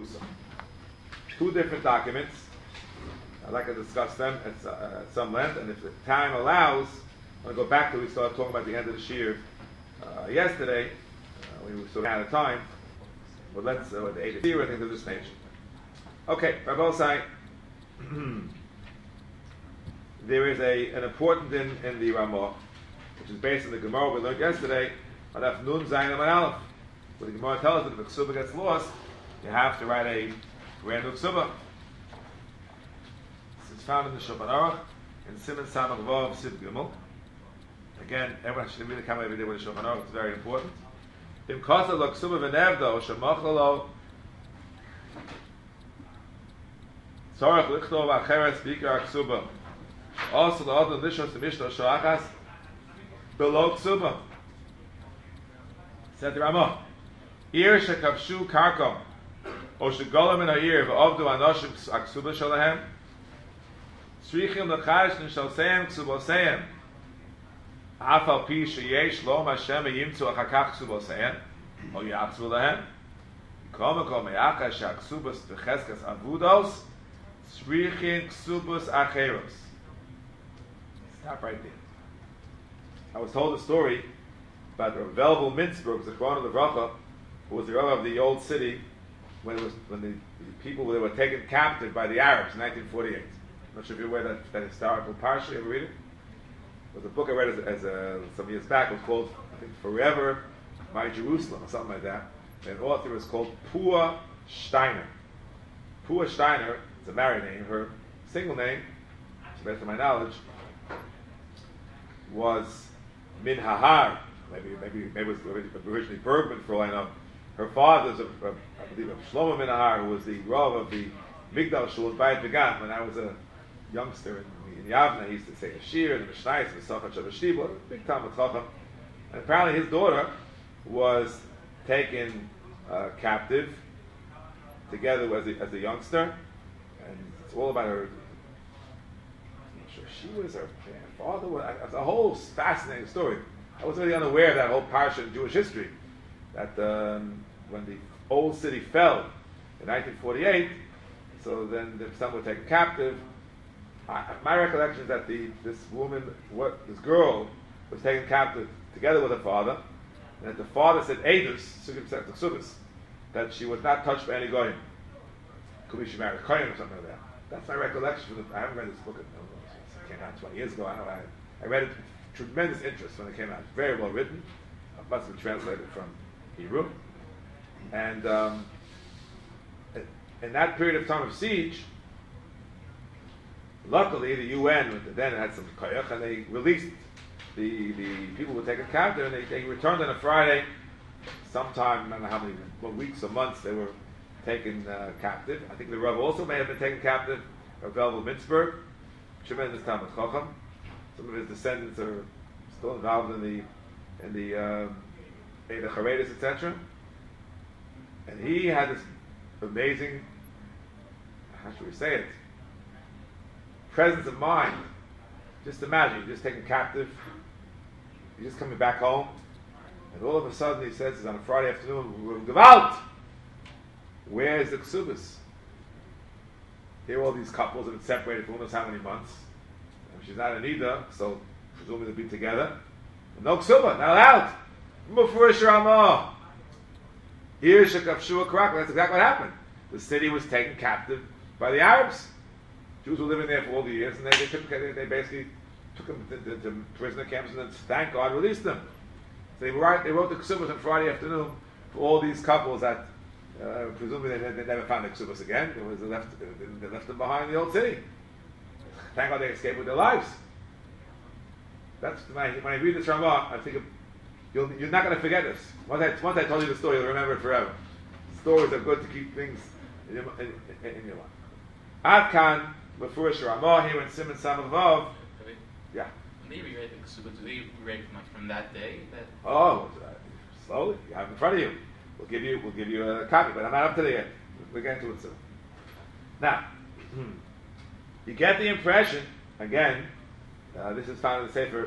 Usa. Two different documents. I'd like to discuss them at some length, and if the time allows, I'm going to go back to we started talking about the end of the Shir yesterday. We were sort of out of time, but let's the 8th year, I think, of this nation. Okay, Rabbi there is an important din in the Ramah, which is based on the Gemara we learned yesterday, Adaf Nun Zayin Amar Aleph. Where the Gemara tells us that if a ksuba gets lost, you have to write a brand new ksuba. This is found in the Shulchan Aruch, in Siman Samach Vav Siv Gimel. Again, everyone should really come every day with the Shulchan Aruch, it's very important. Im Kasa Lo Ksuba V'Nevdo, Shemachalo, Tzorach Lichtov Acheres Bikar Ksuba. Also, the other Lishos Mishnah Shoachas, below Ksuba. Said the Ramah, Ir Shekavshu Karkom, O Shegolam in Ha'ir, V'Ovdu Anoshim Aksuba Shalahem, Tzrichim L'Chash Nishalseim Ksuboseim, Afal Pi Sheyesh Lo Mashem Yimtzu Achakach Ksuboseim, O Yachzu Lahem, Komako Me'acha Shaksubas V'Cheskas Avudos, Tzrichim Ksubus Acheros. Stop right there. I was told a story about Rav Velvel Mintzberg, Zichron Levracha, who was the Rav of the old city when the people were taken captive by the Arabs in 1948. I'm not sure if you're aware of that historical parsha. You ever read it? It was a book I read some years back. It was called, I think, Forever My Jerusalem, or something like that. And the author was called Pua Steiner. Pua Steiner, it's a married name. Her single name, to the best of my knowledge, was Min Hahar. Maybe it was originally Bergman, for all I know. Her father's, I believe, Shlomo Min Hahar, who was the Rav of the Migdal Shul in Bayit Began. When I was a youngster in Yavna, he used to say a shir, and the Mishnayos, and the Sachat Shabbat, big time with Chacham. And apparently his daughter was taken captive together as a youngster, and it's all about her. I'm not sure she was her father. It's a whole fascinating story. I was really unaware of that whole parsha in Jewish history. That when the old city fell in 1948, so then the son was taken captive. My recollection is that this girl was taken captive together with her father, and that the father said Edus, that she was not touched by any goyim. Could be she married a kohen or something like that. That's my recollection. I haven't read this book. It came out 20 years ago. I read it with tremendous interest when it came out. It's very well written. It must have been translated from Hebrew. And in that period of time of siege, luckily the UN then had some koyach, and they released the people who were taken captive, and they returned on a Friday. Sometime, I don't know how many weeks or months they were taken captive. I think the Rav also may have been taken captive. Rav Velvel Mintzberg, tremendous Talmid Chacham. Some of his descendants are still involved in the Eda Charedis, etc. And he had this amazing, how should we say it, presence of mind. Just imagine, you're just taken captive, you're just coming back home, and all of a sudden he says, it's on a Friday afternoon, we're Gewalt! Where is the Ksubas? Here are all these couples that have been separated for who knows how many months. And she's not an Ida, so presumably they'll be together. And no Ksuba, not allowed! Mufurish Ramah! Here, Shekavshua Karak, that's exactly what happened. The city was taken captive by the Arabs. Jews were living there for all the years, and they basically took them to prisoner camps, and then, thank God, released them. So they wrote the Ksubas on Friday afternoon for all these couples that presumably they never found the Ksubas again. They left them behind in the old city. Thank God they escaped with their lives. That's when I read this Ramah, I think you're not going to forget this. Once I told you the story, you'll remember it forever. Stories are good to keep things in your mind. Adkan, Mefurish Ramah here in Siman Samach Vav. Yeah. Maybe you read the Ksuba today. We read from that day. Slowly. You have it in front of you. We'll give you a copy, but I'm not up to there yet. We're getting to it soon. Now, you get the impression again. This is found in the Sefer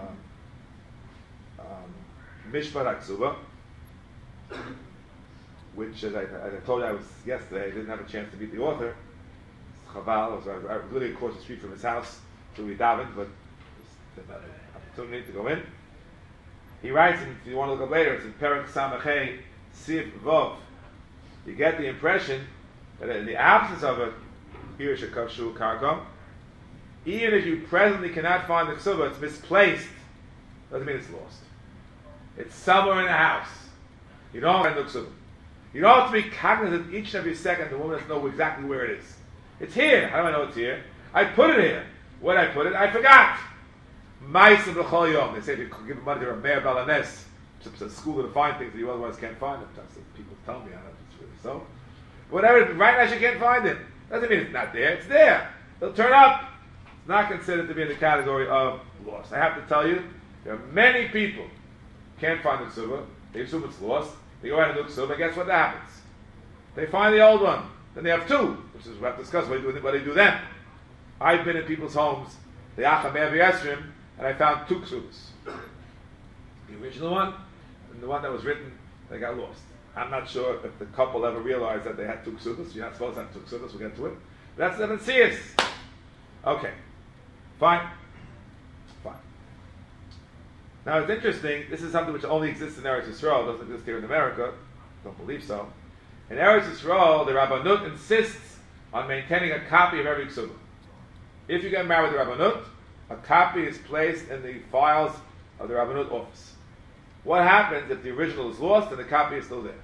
Mishpat HaKsuba. which, as I told you, I was yesterday. I didn't have a chance to meet the author. It's Chaval. So I was literally across the street from his house to we davened, but just an opportunity to go in. He writes, and if you want to look up later, it's in Perek Samachay Siv Vov. You get the impression that in the absence of a Irish Kavshu Karkom, even if you presently cannot find the ksuba, it's misplaced, doesn't mean it's lost. It's somewhere in the house. You don't find the ksuba. You don't have to be cognizant each and every second. The woman doesn't know exactly where it is. It's here. How do I know it's here? I put it here. Where did I put it? I forgot. Ma'aseh b'chol yom. They say if you give money to a mayor balanes, it's a school to find things that you otherwise can't find them. People tell me, I don't know if it's really so. Whatever, right now you can't find it. Doesn't mean it's not there. It's there. It'll turn up. It's not considered to be in the category of lost. I have to tell you, there are many people can't find the ksuba. They assume it's lost. They go out and look ksuba, and guess what happens? They find the old one. Then they have two, which is what we discussed. What do they do then? I've been in people's homes, the Acham Esrim, and I found two ksubas. The original one and the one that was written, they got lost. I'm not sure if the couple ever realized that they had two ksubas. You're not supposed to have two ksubas. We'll get to it. But that's the Metzias. Okay. Fine. Now it's interesting, this is something which only exists in Eretz Yisrael, doesn't exist here in America. Don't believe so. In Eretz Yisrael, the Rabbanut insists on maintaining a copy of every ksuba. If you get married with the Rabbanut, a copy is placed in the files of the Rabbanut office. What happens if the original is lost and the copy is still there?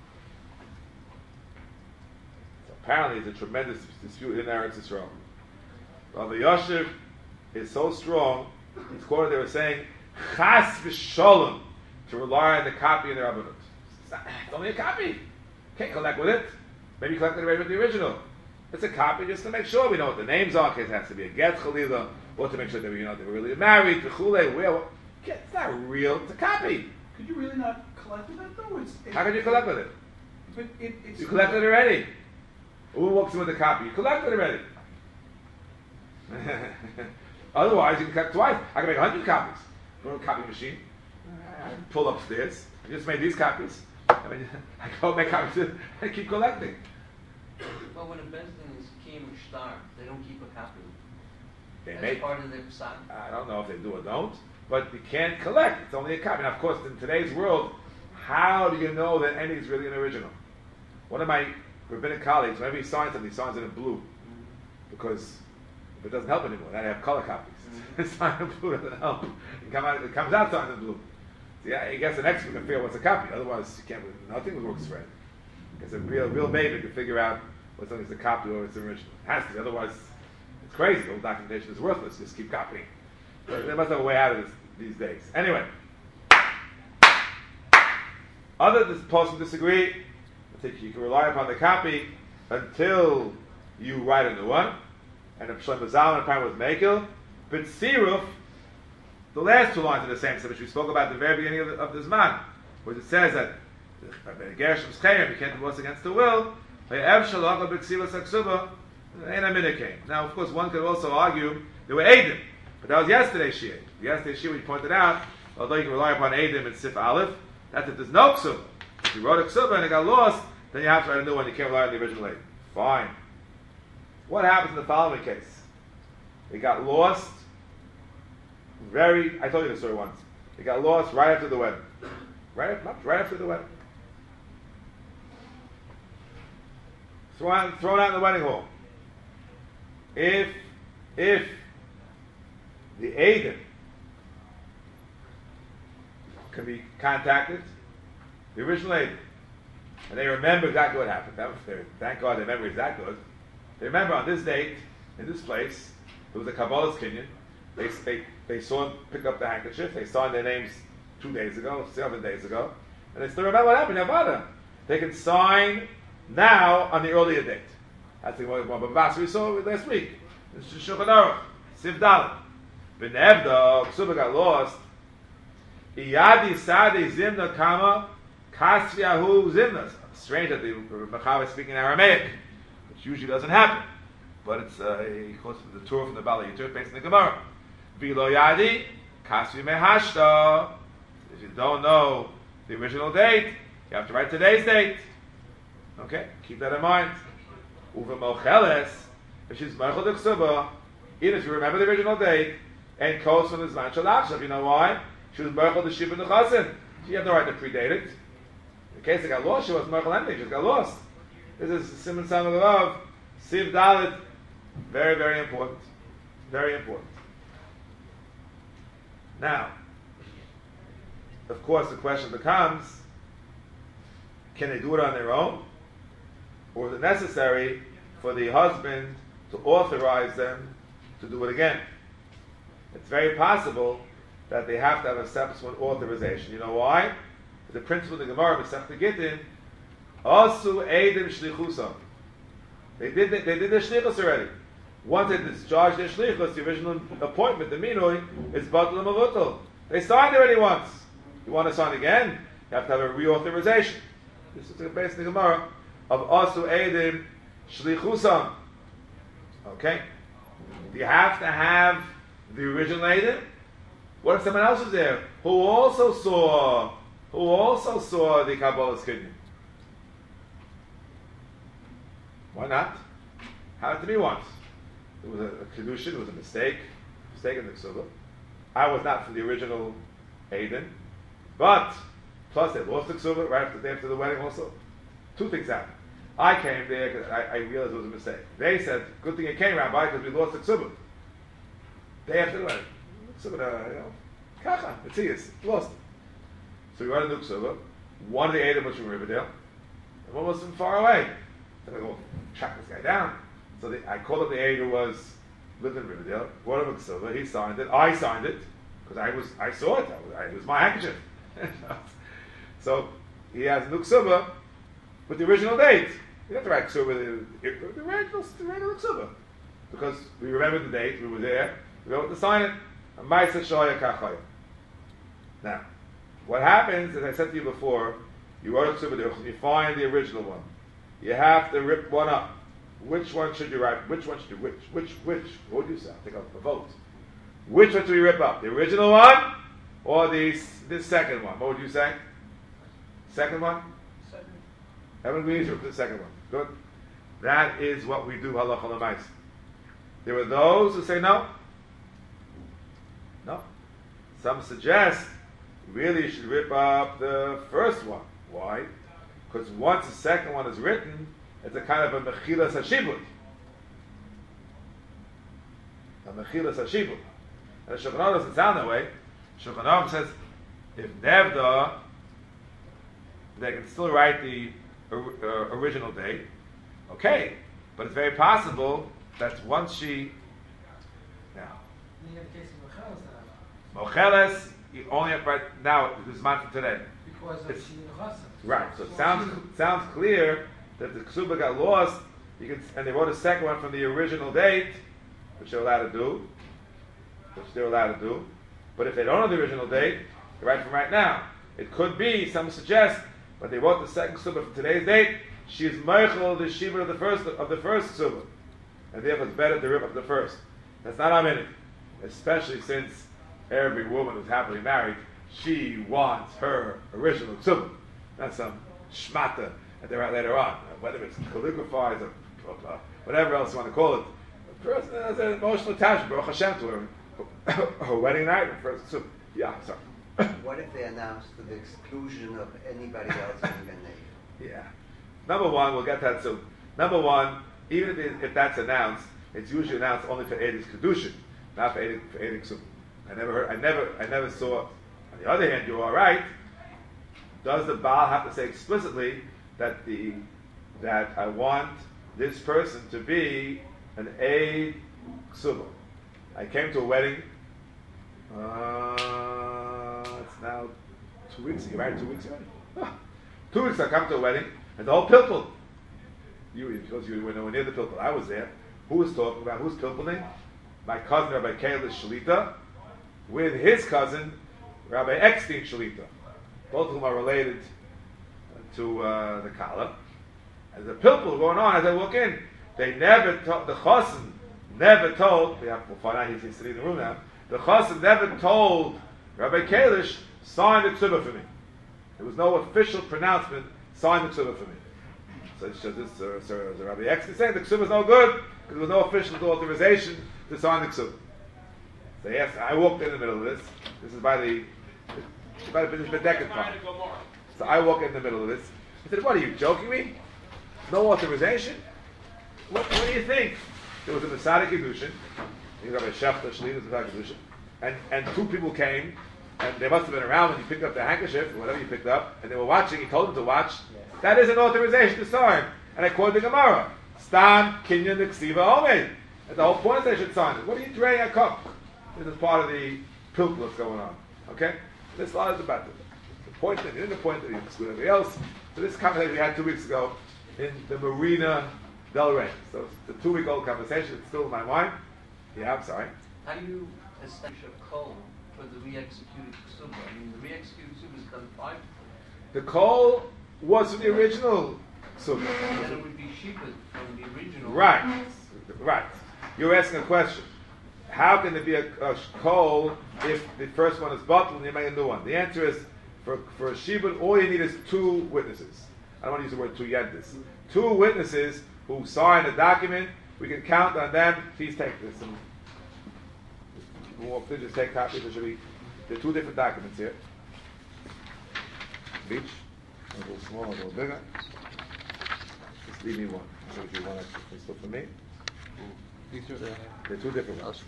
So apparently it's a tremendous dispute in Eretz Yisrael. Rabbi Yoshev is so strong, he's quoted there as saying, Chas v'sholem, to rely on the copy in the Rabbanut. It's only a copy. Can't collect with it. Maybe collect it with the original. It's a copy just to make sure we know what the names are. It has to be a get chalila, or to make sure that they were really married. It's not real. It's a copy. Could you really not collect with it though? How can you collect with it? But it's you collected it already. Who walks in with a copy? You collected it already. Otherwise, you can collect twice. I can make 100 copies. Go to a copy machine. I pull upstairs. I just made these copies. I go make copies and keep collecting. Well, when a Bezdin is Kim Shtar, they don't keep a copy. That's part of their psak. I don't know if they do or don't, but you can't collect. It's only a copy. Now, of course, in today's world, how do you know that any is really an original? One of my rabbinic colleagues, whenever he signs something, he signs it in blue. Because if it doesn't help anymore, then I have color copies. Sign in blue doesn't help. It comes out signed in blue. So yeah, I guess an expert can figure out what's a copy. Otherwise, you can't. Nothing works right. Because a real baby can figure out what's something's a copy or it's an original. It has to be. Otherwise, it's crazy. The whole documentation is worthless. Just keep copying. So they must have a way out of this these days. Anyway, other people disagree. I think you can rely upon the copy until you write a new one. And if Shlomo Zalman apparently was Mekel, but Siruf, the last two lines are the same, which we spoke about at the very beginning of the Zman, where it says that Gershom's Chayim, you can't divorce against the will. Now, of course, one could also argue there were Eidim, but that was yesterday's Shir. Yesterday's Shir we pointed out, although you can rely upon Eidim and Sif Aleph, that's if there's no Ksuba. If you wrote a Ksuba and it got lost, then you have to write a new one. You can't rely on the original Eidim. Fine. What happens in the following case? It got lost I told you the story once. It got lost right after the wedding. Right after the wedding. Thrown out in the wedding hall. If the Eidim can be contacted, the original Eidim, and they remember exactly what happened. Thank God their memory is that good. They remember on this date, in this place, there was a Kabbalah's Kinyan. They saw him pick up the handkerchief. They signed their names 2 days ago, 7 days ago, and they still remember what happened in Nevada. They can sign now on the earlier date. That's the one Babas we saw last week. It's Shulchan Aruch, Siv Dalet. Benevda, Ksuba got lost. Iyadi Sadi Zimna Kama Kasviahu Zimna. Strange that the Mechaber is speaking Aramaic, which usually doesn't happen. But it's he quotes the Torah from the Bala Yitur based on the Gemara. V'lo Yadi Kasvi Mehashta. If you don't know the original date, you have to write today's date. Okay, keep that in mind. Uva mocheles, if she's meichel de ksuba, even if you remember the original date, and kos from the zman shalachshav, you know why? She was meichel de shiva nechasim. She had no right to predate it. In case it got lost, she wasn't meichel anything, she just got lost. This is Simon Sam of the Rav, Siv Dalit. Very, very important. Very important. Now, of course, the question becomes, can they do it on their own? Or is it necessary for the husband to authorize them to do it again? It's very possible that they have to have a subsequent authorization. You know why? The principle of the Gemara, Masechta Gittin, Asu Eidim Shlichusam. They did their shlichus already. Once they discharged their shlichus, the original appointment, the minoi, is batal mavutal. They signed already once. You want to sign again? You have to have a reauthorization. This is the basic Gemara of Asu Eidim Shlichusam. Okay? Do you have to have the original Eidim? What if someone else was there who also saw the Kabbalah's kidney? Why not? Happened to me once. It was a kedushin, it was a mistake in the ksuba. I was not from the original Aiden, but plus they lost the ksuba right after the wedding also. Two things happened. I came there because I realized it was a mistake. They said, good thing you came, Rabbi, because we lost the ksuba. Day after the wedding. Ksuba, kacha, it's lost it. So we wrote a new ksuba. One of the Aiden was from Riverdale, and one was from far away. So I go, track this guy down. So I called up the aide who lived in Riverdale, brought him a ksuba, he signed it, I signed it, because I saw it, it was my handkerchief. So he has a ksuba with the original date. You have to write ksuba, the original ksuba. Because we remember the date, we were there, we were able to sign it. Now, what happens, as I said to you before, you wrote a ksuba, you find the original one. You have to rip one up. Which one should you write? Which one should you, which? What would you say? I'll take out the vote. Which one should we rip up? The original one or this second one? What would you say? Second one? Second. Everyone agrees with the second one. Good. That is what we do, halacha l'mais. There are those who say no. No. Some suggest really you should rip up the first one. Why? Because once the second one is written, it's a kind of a mechilas hashibut. A mechilas hashibut. And the Shulchan Aruch doesn't sound that way. Shulchan Aruch says, if nevda, they can still write the original date. Okay, but it's very possible that once she, now, mocheles, you only have right now. This is mine for today. Because of Shini Right. So it sounds clear that the ksuba got lost. And they wrote a second one from the original date, which they're allowed to do. But if they don't know the original date, they write from right now. It could be, some suggest, but they wrote the second ksuba from today's date. She is meichel the shiva of the first ksuba, and therefore it's better to rip up the first. That's not our minute, especially since every woman who's happily married, she wants her original ksuba. That's some shmata that they write later on, whether it's calligraphized or whatever else you want to call it. The person has an emotional attachment, Baruch Hashem, to her wedding night, her first ksuba. Yeah, sorry. What if they announce to the exclusion of anybody else in the name? Yeah. Number one, we'll get that soon. Number one, even if that's announced, it's usually announced only for Edis Kedushin, not for Edis Ksum. I never saw. On the other hand, you're all right. Does the Baal have to say explicitly that I want this person to be an Eid Ksuba? I came to a wedding. It's now 2 weeks. You married 2 weeks already. 2 weeks I come to a wedding, and the whole pilpul. Because you were nowhere near the pilpul. I was there. Who was talking about? Who's pilpuling? My cousin Rabbi Kalish Shalita, with his cousin Rabbi Eckstein Shalita, both of whom are related to the Kala. And the pilpul going on as I walk in, they never told, the chassan never told, we'll find out he's sitting in the room now, the chassan never told Rabbi Kalish, sign the ksuba for me. There was no official pronouncement, sign the ksuba for me. So Rabbi X is saying the ksuba is no good because there was no official authorization to sign the ksuba. So yes, I walked in the middle of this. This is by the Bedeket part. So I walk in the middle of this. He said, "What are you joking me? No authorization? What do you think?" There was a Masada Kedushin. He was Rabbi Shefta Shli, was Masada Kedushin, and two people came, and they must have been around when you picked up the handkerchief or whatever you picked up, and they were watching. He told them to watch. That is an authorization to sign. And I quoted the Gemara: "Stam kinyan ksiva omed." And the whole point is they should sign it. What are you draying a cup? This is part of the pilk that's going on. Okay? This law is about it. The point that you didn't point that you exclude everybody else. So this conversation we had 2 weeks ago in the Marina Del Rey. So it's the 2-week-old conversation. It's still in my mind. Yeah, I'm sorry. How do you establish a call for the re-executed ksuba? I mean, the re-executed ksuba is done 5 The call was from the original suga. then it would be sheeped from the original. Right. Right. You're asking a question. How can there be a call if the first one is bottled and you make a new one? The answer is, for a shibud, all you need is 2 witnesses. I don't want to use the word 2 yet. 2 witnesses who sign a document. We can count on them. Please take this. Please just take copies. There are 2 different documents here. Each. A little smaller, a little bigger. Just leave me one. So if you want to still for me. They're 2 different ones.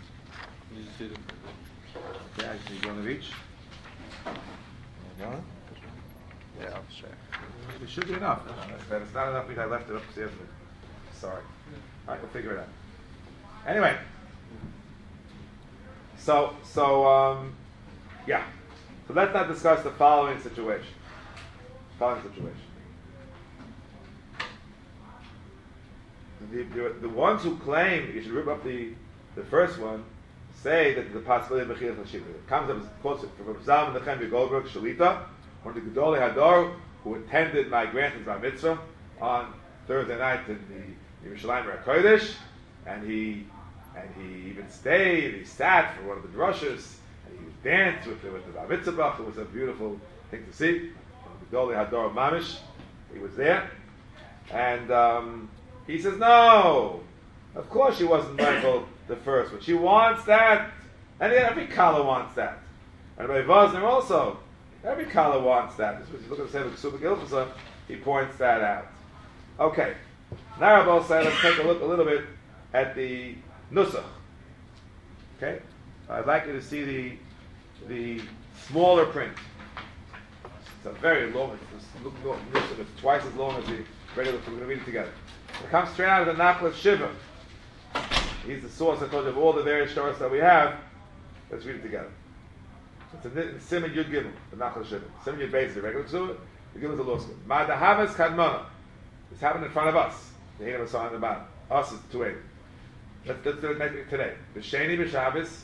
Yeah, I need one of each. One. Yeah, I'll share. It should be enough. But it's not enough because I left it upstairs. Sorry. All right, we'll figure it out. Anyway. So yeah. So let's not discuss the following situation. The ones who claim you should rip up the first one say that the possibility of Mechilach Hashivah. It comes up as quotes from Zalman Nechem Goldberg Shalita, one of the Gedolei Hador who attended my grandson's bar mitzvah on Thursday night in the Yerushalayim HaKodesh, and he even stayed. He sat for one of the drushes, and he danced with the bar mitzvah. It was a beautiful thing to see. Gedolei Hador Mamish, he was there, and he says, "No, of course she wasn't Michael the first one. She wants that, and every Kala wants that. And by Vosner also, every Kala wants that." This was, you look at the Sefer Ksubah Gilchasa, he points that out. Okay, now Rabbi said, let's take a look a little bit at the Nusach. Okay, I'd like you to see the smaller print. It's a very long. It's twice as long as the regular. We're going to read it together. It comes straight out of the Nachlas Shiva. He's the source, I told you, of all the various stories that we have. Let's read it together. It's in Siman Yud Gimel, the Nachlas Shiva. Siman Yud Beis, the regular Ksubah. The Gimel is the law school. Ma'adahavas Kadmona. This happened in front of us. The Hina was on the bottom. Us is 280. Let's do it today. B'Sheni B'Shabbos.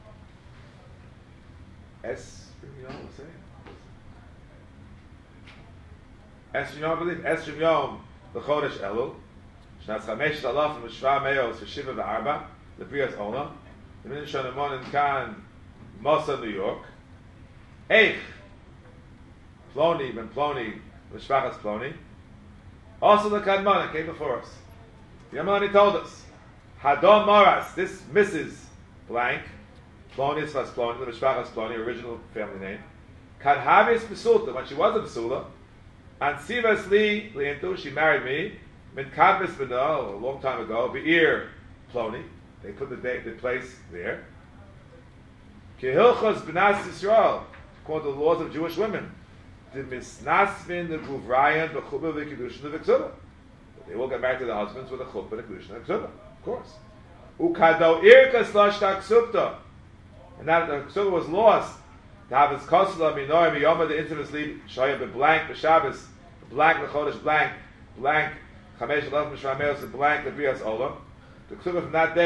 I believe. Esrim Yom L'Chodesh Elul. Shnas Chamesh Alaf Mishva Meos V'Shiva V'Arba. The Brias Olam. The Min Shonamon in Kan, Mosa, New York. Eich. Ploni, Ben Ploni, Mishpachas Ploni. Also the Kadmona came before us. The Yamalani told us, Hadon Moras, this Mrs. Blank, Ploni is Ploni, the Mishpachas Ploni, original family name. Kadhavis Besulta, when she was a Besula, and Sivas Li Lientu, she married me. Min Kadvis B'no, a long time ago, Be'ir Ploni, they put the place there. Kehilchos B'nas Yisrael, according to the laws of Jewish women, the Misnasvin, the Guvrayan, the Chubah, the Kedushin, the Ksuba. They will get married to the husbands with a Chubah, the Kedushin, and the Ksuba, of course. Ukado Irkas Lashta Ksubta, and that the Ksuba was lost. To have his Kosla, Minoy, Miyoma, the intimacy, Shaya, the blank, the Shabbos, blank, the Chodesh, blank, Chamesh, Lach, Mishrameos, the blank, the Brias Olam. The Ksuba from that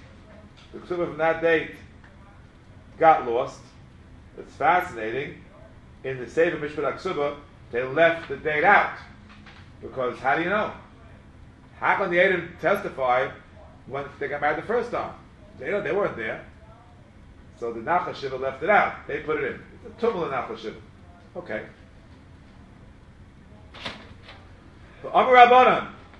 date got lost. It's fascinating. In the Sefer Mishpat HaKsuba, they left the date out. Because how do you know? How can the Adam testify when they got married the first time? They weren't there. So the Nachal Shiva left it out. They put it in. It's a tumul in Nachal Shiva. Okay. So Amar Rabbanan,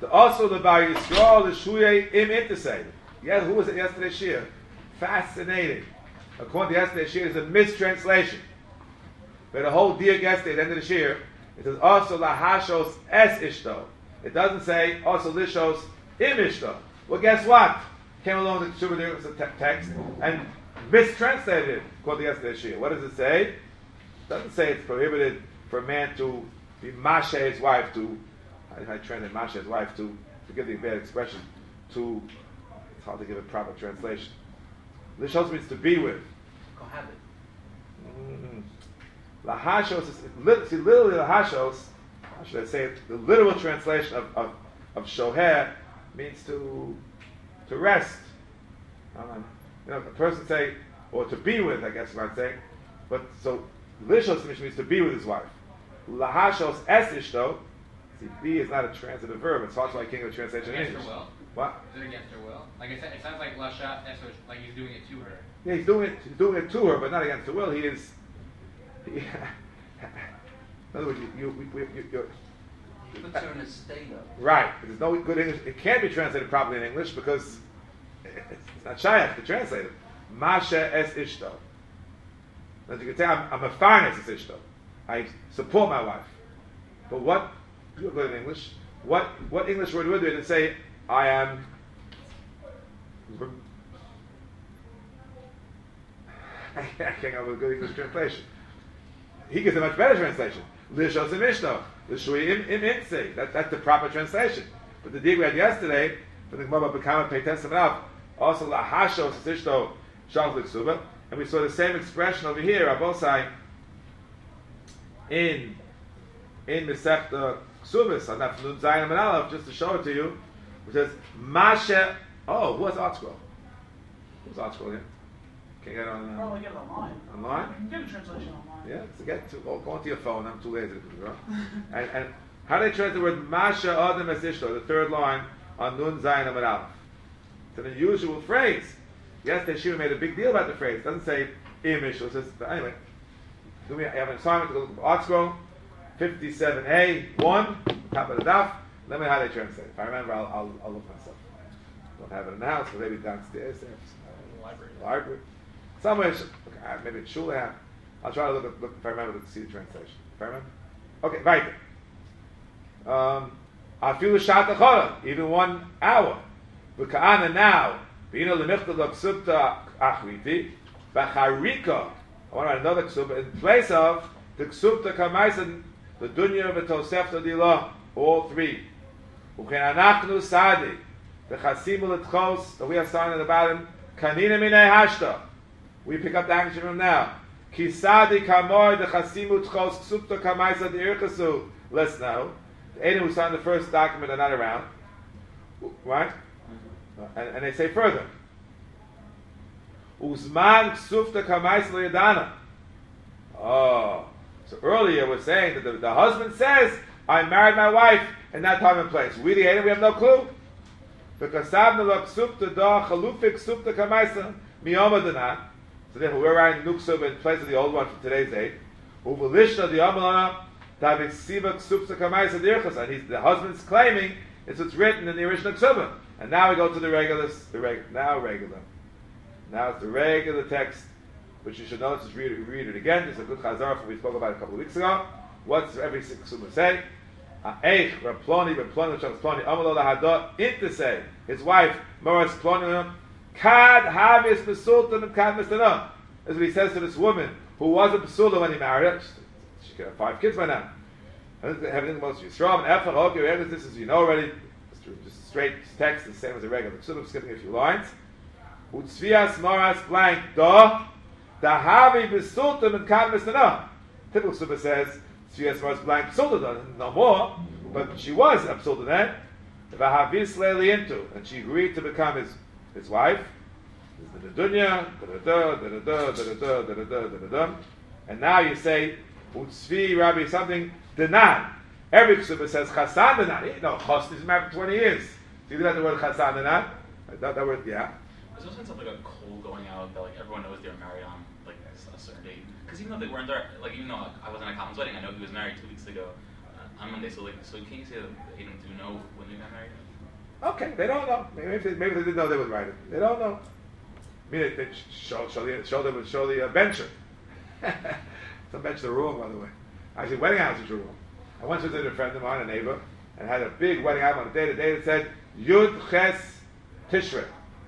The also the Bar Yisrael, the Shuye Im Intisay. Yeah, who was it yesterday's shir? Fascinating. According to yesterday's shir, it's a mistranslation. But the whole dear yesterday at the end of the shir, it says also lahashos es ishto. It doesn't say also lishos im ishto. Well, guess what? Came along with the Shuvah text and mistranslated it according to yesterday's shir. What does it say? It doesn't say it's prohibited for a man to be mashe his wife to. I translate mashe his wife to give the bad expression to. It's hard to give a proper translation. Lishos means to be with. Cohabit. Lahashos is see literally lahashos. How should I say it? The literal translation of shoher means to rest. A person say or to be with. I guess you might say. But so lishos means to be with his wife. Lahashos es ishto. See, be is not a transitive verb. It's hard to like king of translation in Against English. her will. What? Is it against her will? Like it sounds like Lashat, like he's doing it to her. Yeah, he's doing it to her, but not against her will. He is. In other words, you're Puts her in a state of. right. There's no good English. It can't be translated properly in English because it's not shaykh to translate it. Masha es ishto. As you can say, I'm a finance as ishto. I support my wife. But what? You're good in English. What English word would there to say I am? I can't come up with a good English translation. He gives a much better translation. Lishos im ishto. L'shui im inse. That's the proper translation. But the dig we had yesterday, from the Gemara B'Kama Peites Amrav, also lahashos ishto shach l'ksuba, and we saw the same expression over here, Abosai, in Mesechta Ksubis, on that Nun Zayin and Aleph, just to show it to you, which says Mashe. Oh, who has Art Scroll? Who's Art Scroll here? Can you get on? Probably get it online. Online? You can get a translation online. Yeah, so go onto your phone. I'm too lazy to do it. And how do they translate the word Masha Adam Es Ishto, the third line on Nun Zayin Amud Aleph? It's an unusual phrase. Yes, the Shiva made a big deal about the phrase. It doesn't say Imish. It says, but anyway, I have an assignment to go look at Art Scroll, 57A, 1, top of the daf. Let me know how they translate. If I remember, I'll look myself. Don't have it in the house, but maybe downstairs there. Library. Somewhere, maybe it's shul. I'll try to look if I remember to see the translation. If I remember. Okay, weiter. I feel a shot achora, even 1 hour. V'ka'ana now, v'ino l'michta l'ksubta achriti, v'charika, I want to write another ksubta, in place of the ksubta kamaisan, the dunya v'tosefta dilah, all 3. U'ken anachnu sadi, the chasimu l'tchos, that we are signing at the bottom, kanina minei hashta. We pick up the action from now. Kisadi kamoy the chasimu tchos ksubta kamaisa the irkasu. Let's know. The Edom who signed the first document are not around. Right? And they say further. Uzman ksubta kamaisa yadana. Oh. So earlier we're saying that the husband says, I married my wife in that time and place. We the Edom, we have no clue. Because sabna lo ksubta da chalufik ksubta kamaisa miyoma dana. So therefore, we're writing Nuksub in place of the old one from today's date. Uvelishna the Amalana Taviksiva Ksubsa Kamaisa Dirchas, and the husband's claiming it's what's written in the original Ksuba. And now we go to the regular. Now it's the regular text, which you should know. Just read it again. It's a good chazar from we spoke about a couple of weeks ago. What's every Ksuba say? Eich Raploni Raploni Raploni Amalola Hadot into say his wife Moras Ploni. Kad havis besulta and kad mistana. That's what he says to this woman who was a besula when he married her. She could have 5 kids by now. Everything the most Yisrael and Ephah. Okay, this is you know already. Just straight text, the same as a regular. So I'm skipping a few lines. Utzvias moras blank da havi besulta and kad mistana. Typical Suba says Utzvias moras blank besulta no more, but she was a besulta then. Vahavis leili into, and she agreed to become his wife, the dunya, and now you say, Utzvi Rabbi something, Danan. Every Ksuba says Chasan Danan. No, Chosn is married for 20 years. So you do that the word Chasan Danan? That word, yeah. There's also something like a coal going out that like everyone knows they were married on like a certain date. Because even though they weren't there, like even though I wasn't at Colin's wedding, I know he was married 2 weeks ago on Monday. So can you say that they didn't do know when they got married? Okay, they don't know. Maybe they didn't know they would write it. They don't know. I mean, they show the bencher. Some bench the wrong, by the way. Actually, wedding house is wrong. I once visited a friend of mine, a neighbor, and had a big wedding album on a day that said Yud Ches Tishrei.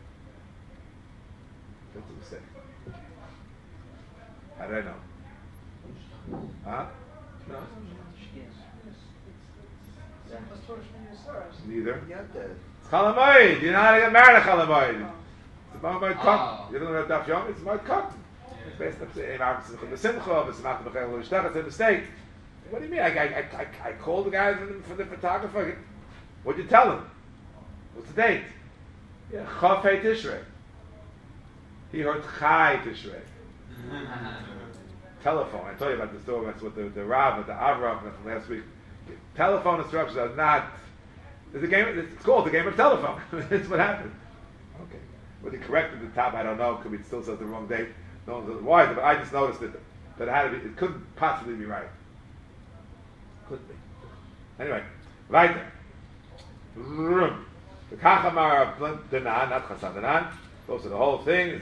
That's a mistake. How did I know? Huh? No. Neither. It's Chalamoid. You're not going to marry Chalamoid. It's about my cotton. You don't know about Daf Yomi? It's about cotton. It's based on the Simcha, it's not the mistake. What do you mean? I called the guys for the photographer. What'd you tell him? What's the date? Yeah, Chafei Tishrei. He heard Chai Tishrei. Telephone. I told you about the story. That's what the Rav, the Avram from last week. Telephone instructions are not. It's a game. It's called the game of telephone. That's what happened. Okay. Whether he corrected the top, I don't know. Could be it still says the wrong date. No one knows why, but I just noticed that it had to be. It couldn't possibly be right. Could be. Anyway, right there. The Kachamar of Danan, not Chassan Danan. Goes to the whole thing.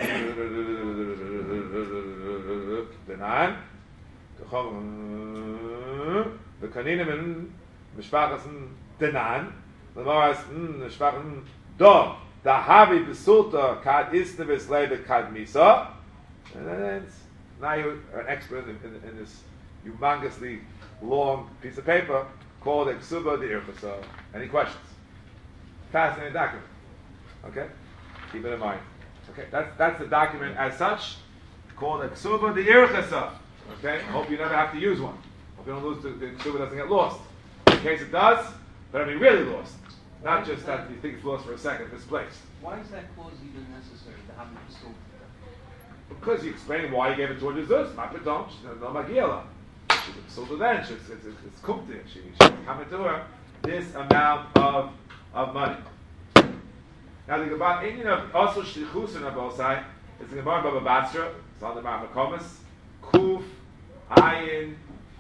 Danan. The Kaninim and Mishpachas Danan. The Moras Mishpachas Do. The Havi Besulta Kad Isne Beslebe Kad Misa. And then now you're an expert in this humongously long piece of paper called Eksuba de Irchasa. Any questions? Fascinating document. Okay? Keep it in mind. Okay, that's the document as such called Eksuba de Irchasa. Okay? Hope you never have to use one. Hope you don't lose the Eksuba doesn't get lost. In case it does, but I mean really lost. Not just that you think it's lost for a second, misplaced. Why is that clause even necessary to have it so? Because you explain why you gave it to her Jesus. Mapidom, she's no Magiela. She's sold to then, it's kumti. She coming to her this amount of money. Now the Gemara, you know, also shlichus on both sides. It's the Gemara Baba Basra. It's on the Mar Makomas. Kuf, Ayin,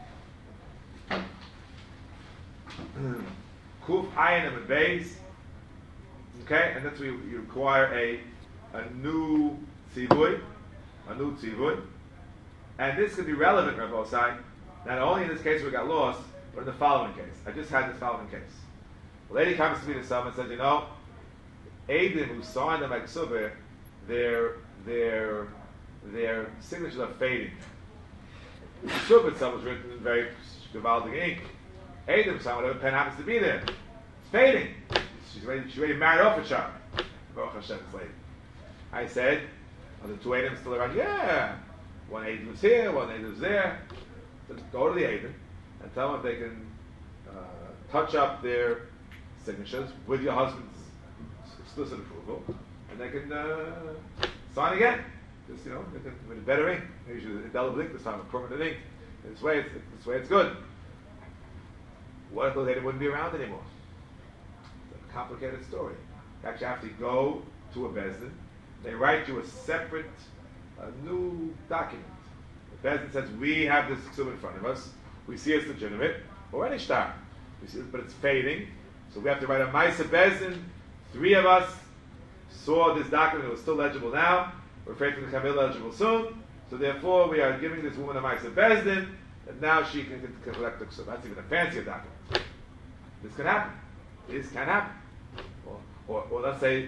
Kuf, Ayin, and Beis. Okay, and that's where you require a new tzivui. A new tzivui. And this could be relevant, Rabbi Osai, not only in this case where we got lost, but in the following case. I just had this following case. A lady comes to me to someone and says, you know, Eidim who signed the Maksubah, their signatures are fading. The Shub itself was written in very gewaltig ink. Eidim, someone, pen happens to be there. It's fading. She's ready married off a child. Baruch Hashem, this lady. I said, are the two Eidim still around? Yeah. One Eidim was here, one Eidim was there. So go to the Eidim and tell them if they can touch up their signatures with your husband's explicit approval, and they can sign again. Just, you know, with a better ink. Maybe indelible ink this time, a permanent ink. This way it's good. What if those Eidim wouldn't be around anymore? It's a complicated story. You actually have to go to a Bezdin. They write you a separate, new document. The Bezdin says, we have this ksub in front of us. We see it's legitimate. Or any shtar. We see it, but it's fading. So we have to write a Maisa Bezdin. 3 of us saw this document. It was still legible now. We're afraid for the Kamil legible soon. So therefore, we are giving this woman a Maisa Bezdin. And now she can collect the ksub. That's even a fancier document. This can happen. This can happen. Or let's say,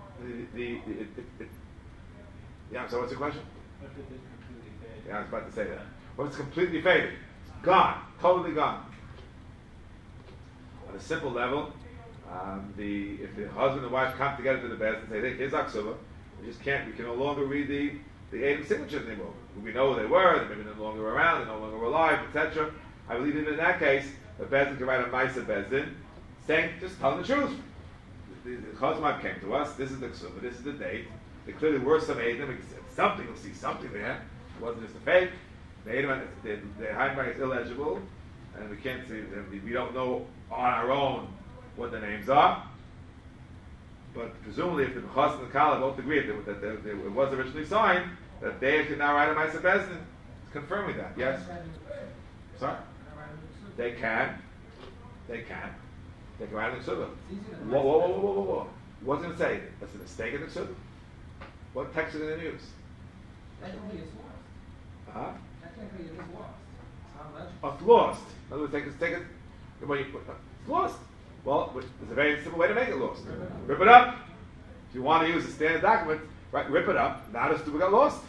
yeah, so what's the question? Yeah, I was about to say that. Well, it's completely faded. It's gone. Totally gone. On a simple level, if the husband and wife come together to the bed and say, hey, here's Aksuba, we can no longer read the Eidim signatures anymore. We know who they were, they maybe no longer around, they're no longer alive, etc. I believe even in that case, the Bezdin can write a Maisa Bezdin saying, just tell them the truth. The Chazman came to us, this is the Ksuba, this is the date. There clearly were some Eidim, something, we'll see something there. It wasn't just a fake. The Eidim, the Heimbach is illegible, and we can't see, we don't know on our own what the names are. But presumably, if the Chaz and the Kala both agree that it was originally signed, that they can now write a Maisa Bezdin. It's confirming that, yes? Sorry? They can. Take him out of the ksuba. It's easier than Whoa. What's it going to say? That's a mistake in the ksuba? What text is it going to use? Technically, it's lost. Huh? Technically, it is lost. It's not legible. Oh, it's lost. In other words, take it. It's lost. Well, there's a very simple way to make it lost. Rip it up. If you want to use a standard document, right? Rip it up. Now the ksuba got lost.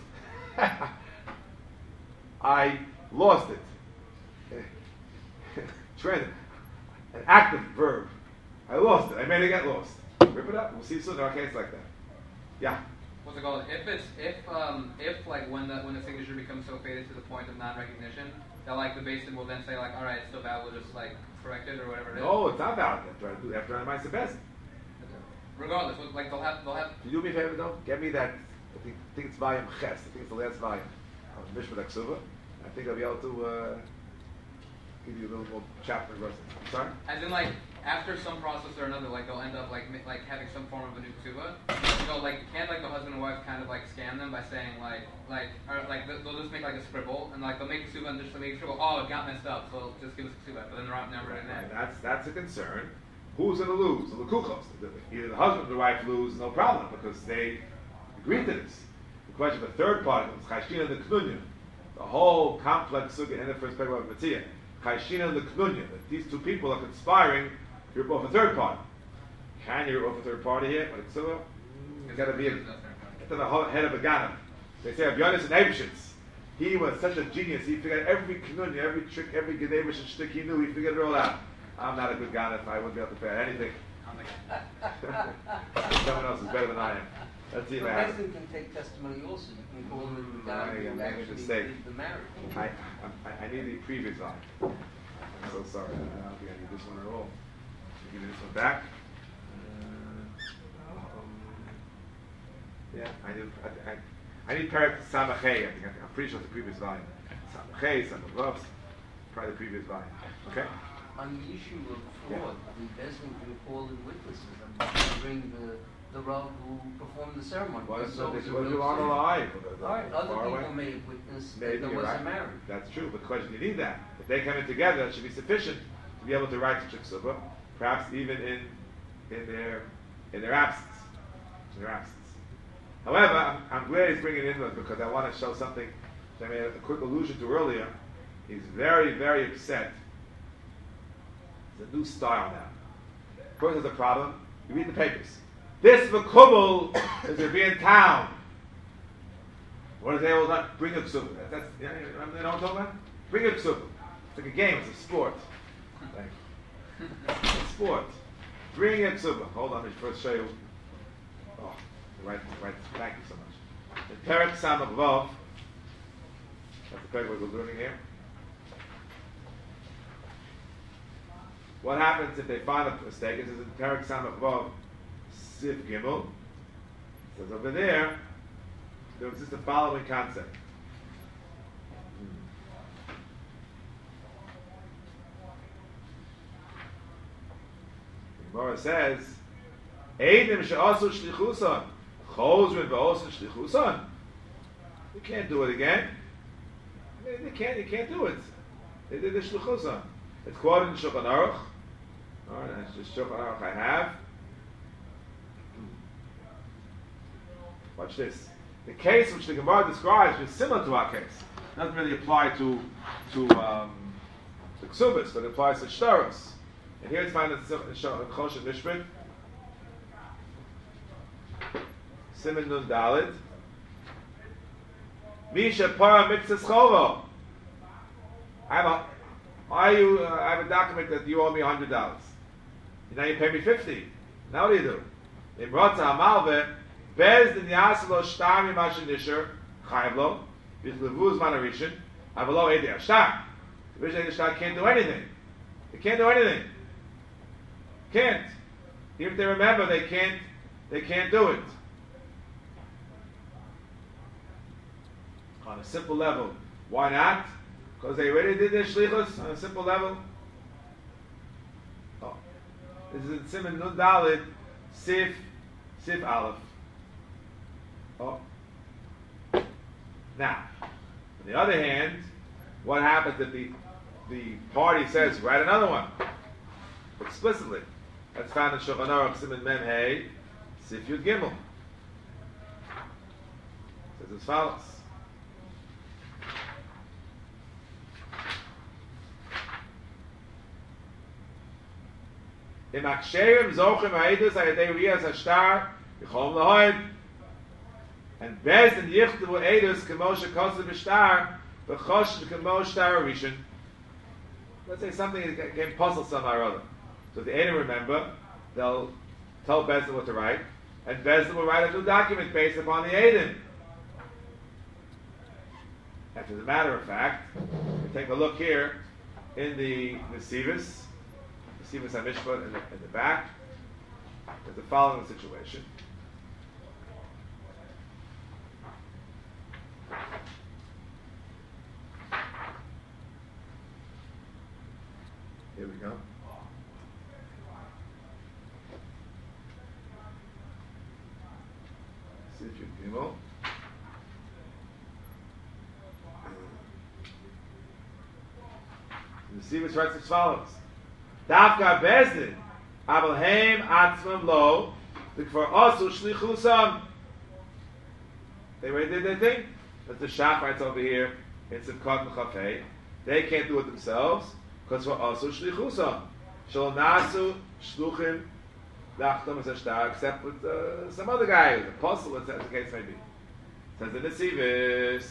I lost it. Trend. An active verb. I lost it. I made it get lost. Rip it up. We'll see soon. Okay, it's like that. Yeah. What's it called? If like when the signature becomes so faded to the point of non-recognition, that like the basin will then say like, all right, it's still valid, we'll just like correct it or whatever it is. No, it's not valid. After I might the best. Regardless, like they'll have. Can you do me a favor though? Get me that. I think it's volume Ches. I think it's the last volume of Mishpat Aksuva. I think I'll be able to give you a little more chapter verse. I'm sorry. As in like after some process or another, like they'll end up like having some form of a new ksuba. So like can't like the husband and wife kind of like scam them by saying they'll just make like a scribble and like they'll make a ksuba and just make a scribble. Oh, it got messed up, so just give us a ksuba. But then they're never in Right, there. that's a concern. Who's going to lose? The Lekuchos. Either the husband or the wife lose, no problem, because they agreed to this. The question of the third party is Chayshina and the Knunya. The whole complex sugya in the first paragraph of Matzia. Chayshina and the Knunya. That these two people are conspiring to rip off a third party. Can you rip off a third party here? But it's got to be at the head of a Ganav. They say Abyonis and Eibshitz. He was such a genius. He figured every Knunya, every trick, every Gedevish and shtick he knew. He figured it all out. I'm not a good Ganav. I wouldn't be able to figure out anything. Someone else is better than I am. Let's see if The I have it. person can take testimony also. You can call them I down made a who actually mistake. did the marriage. I need the previous line. I'm so sorry. I don't think I need this one at all. Give me this one back. Yeah, I need Perek Samachay. I'm pretty sure it's the previous volume. Samachay, Samachay, probably the previous volume. Okay? On the issue of fraud, the Bezdin can call in witnesses and bring the Rav who performed the ceremony. Well, So this it's a was real on sin. alive. Other people may have witnessed that Maybe there you're was right. a marriage. That's true, but the question, you need that. If they come in together, it should be sufficient to be able to write the Chiksuba, perhaps even in their absence. In their absence. However, I'm glad he's bringing it in because I want to show something that I made a quick allusion to earlier. He's very, very upset. It's a new style now. First, there's a problem. You read the papers. This Makubal is to be in town. What is they all done? Bring a ksuba. That's you know what I'm talking about? Bring a ksuba. It's like a game. It's a sport. It's a sport. Bring a ksuba. Hold on. Let me first show you. Oh, right. Thank you so much. The Perek Samach Vav. That's the Perek we're learning here. What happens if they find a mistake? It says in Perek Samach Vav, Sif Gimel. It says over there exists the following concept. The Gemara says, Eidim she'asu shlichuson, chozrin v'osu shlichuson. You can't do it again. You can't do it. They did the shlichuson. It's quoted in Shulchan Aruch. Alright, that's just Shulchan Aruch I have. Watch this. The case which the Gemara describes is similar to our case. It doesn't really apply to the Ksubis, but it applies to Shtaros. And here it's found in Choshen Mishpat. Siman Nun Dalid. Misha Para Mitzvah Chovo. I have a document that you owe me $100. Now you pay me $50. Now what do you do? Imrotza Hamalve. Bez din yaslo shtar mima shenisher chayav lo b'chlevu zman harishin avalo edi ashtar. The Rishon Ashtar can't do anything. They can't do anything. Can't. Even if they remember, they can't do it. On a simple level. Why not? Because they already did their shlichus on a simple level. Oh. This is in Siman Nun Dalid, Sif Aleph. Oh. Now, on the other hand, what happens if the party says, write another one, explicitly? That's found in Shulchan Aruch Siman Mem Hey, Sif Yud Gimel. It says as follows. Im Aksherim Zochim Ha'edus Ha'yadei Riyas HaShtar Yichom Lahoid. And Bez and Yichtavu Edus Kemoshe Kosev B'Shtar B'Chosh Kemoshe Shtar Rishon. Let's say something that can puzzle somehow or other. So if the Edom remember, they'll tell Bezdin what to write, and Bezdin will write a new document based upon the Edom. And as a matter of fact, we take a look here in the Sivas HaMishpat in the back. There's the following situation. Here we go. Sif Yud Gimel. The Sivas writes as follows. Dafka Bezdin, Abel Haim Atzmam Lo, for Asu Shlichusam. They already did their thing. As the Shach writes over here in Simchat Mechafei, they can't do it themselves because for Asu Shlichusam. Shal Nasu Shluchim Dachtam as a Shtar, except with some other guy, the apostle, as the case may be. Says the Nesivis.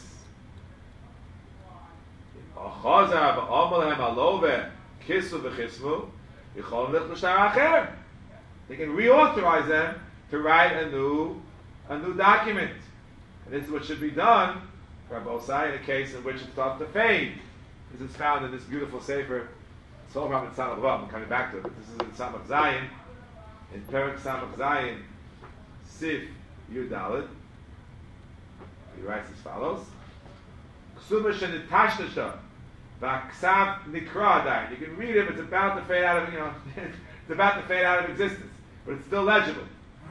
Achazar ba'amalhem alove kisu v'chismu yichol lich l'shtar acher. They can reauthorize them to write a new document, and this is what should be done for Abosai in a case in which it starts to fade. This is found in this beautiful sefer Sohram and Samach Vav. I'm coming back to it, but this is in Samach Zayin, in Perek Samach Zayin, Sif Yudalid. He writes as follows. Ksuma shenitashtasha v'aksav nikra adayin. You can read it, but it's about to fade out of, it's about to fade out of existence, but it's still legible.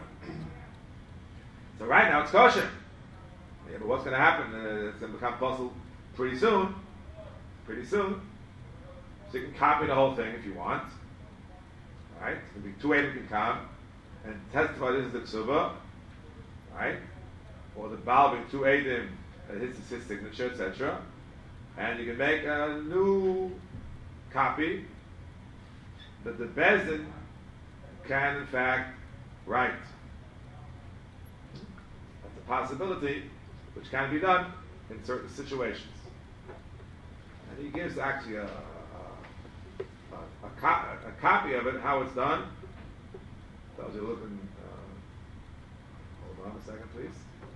So right now it's kosher. Yeah, but what's going to happen? It's going to become possible pretty soon. Pretty soon. So you can copy the whole thing if you want. Right? It's going to be two Eidim can come and testify this is the ksuba. Right? Or the Baal being two Eidim, his signature, etc. And you can make a new copy that the Bezdin can in fact write. That's a possibility which can be done in certain situations. And he gives actually a copy of it, how it's done. Those are looking. Hold on a second, please.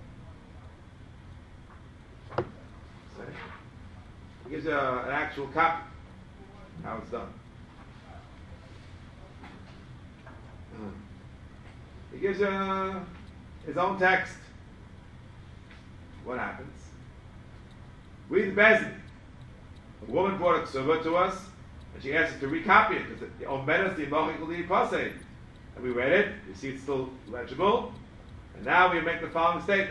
He gives you an actual copy, how it's done. He gives you his own text. What happens? We the Bezdin. A woman brought a ksuba to us, and she asked us to recopy it because the omedas the imachik pasei, and we read it. You see, it's still legible, and now we make the following statement.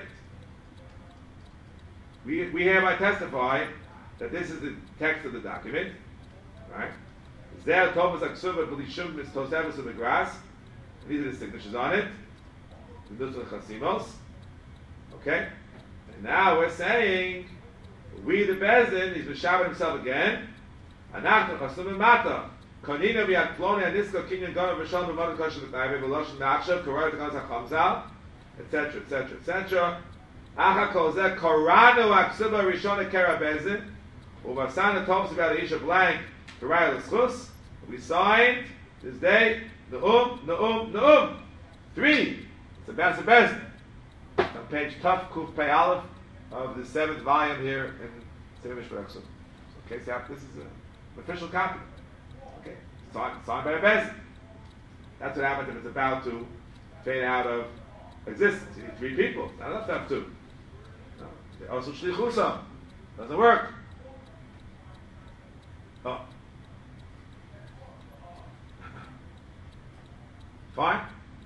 We hereby testify that this is the text of the document, right? Zer Thomas Aksuba B'lishum Mis Tosevus of the grass. These are the signatures on it. The Nusach Chasimos. Okay? And now we're saying, we the Bezdin, he's Meshaber himself again. Anachnu Chasumim Mata. Konina B'yad Ploni Anisko Kinyan Gona V'shon B'madu Kosher B'tayve V'loshin Ma'achshav Koroi T'kaz HaChamzal, etc., etc., etc. Acha Kol Zeh Koranu Aksuba Rishon Ekera Bezdin. Uvasana talks about the Isha blank to write l'schus. We signed this day. Ne'um. 3. It's about the best. On page Tuf Kuf Pei Aleph of the 7th volume here in Sefer Mishpah. So, okay, so this is an official copy. Okay, signed by a Bezdin. That's what happens if it's about to fade out of existence. You need 3 people. Not enough to have 2. No. They also shlichusam. Doesn't work. Oh. Fine.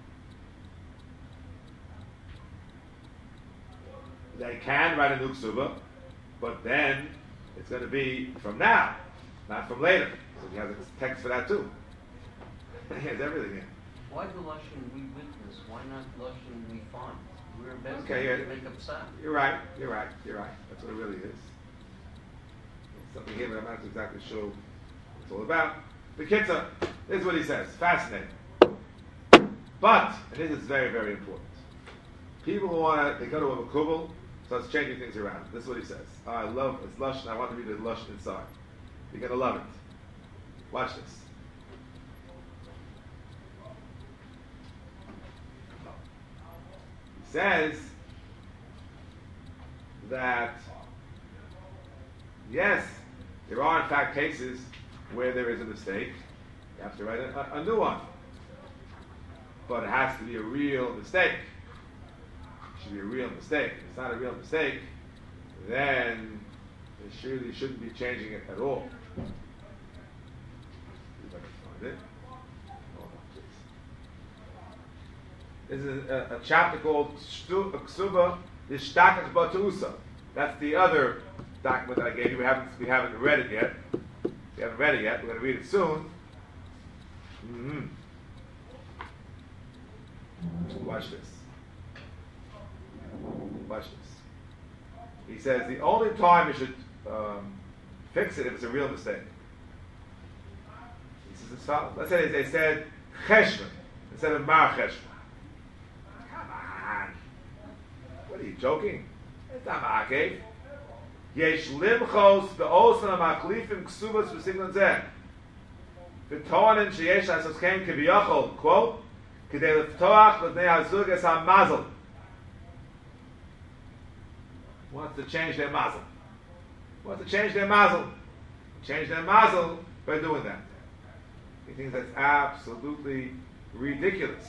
They can write a new ksuba, but then it's going to be from now, not from later. So he has a text for that too. He has everything here. Why the Lashon we witness? Why not Lashon we find? We're best Okay, to yeah. make up sound. You're right. That's what it really is. It's something here, but I'm not exactly sure what it's all about. The Kitzah, this is what he says. Fascinating. But, and this is very, very important. People who they go to a Makubal, so it's changing things around. This is what he says. Oh, I love it's Lashon. I want to read the Lashon inside. You're going to love it. Watch this. He says that, yes, there are in fact cases where there is a mistake. You have to write a new one. But it has to be a real mistake. It should be a real mistake. If it's not a real mistake, then it surely shouldn't be changing it at all. See if I can find it. Hold on, please. This is a chapter called Ksuba Yishtakach Batusa. That's the other document that I gave you. We haven't read it yet. We haven't read it yet. We're going to read it soon. Mm-hmm. Watch this. Watch this. He says the only time you should fix it if it's a real mistake. He says as follows. Let's say they said cheshvan instead of mar cheshvan. Come on. What are you joking? It's not ma'akev. Yesh limchos be'osan ha'machlifim ksubas v'signon zeh. V'toanin sheyesh asoskein kiviyachol, quote, k'dei leftoach l'bnei hazug es ha'mazel. Wants to change their mazel. Change their mazel by doing that. He thinks that's absolutely ridiculous.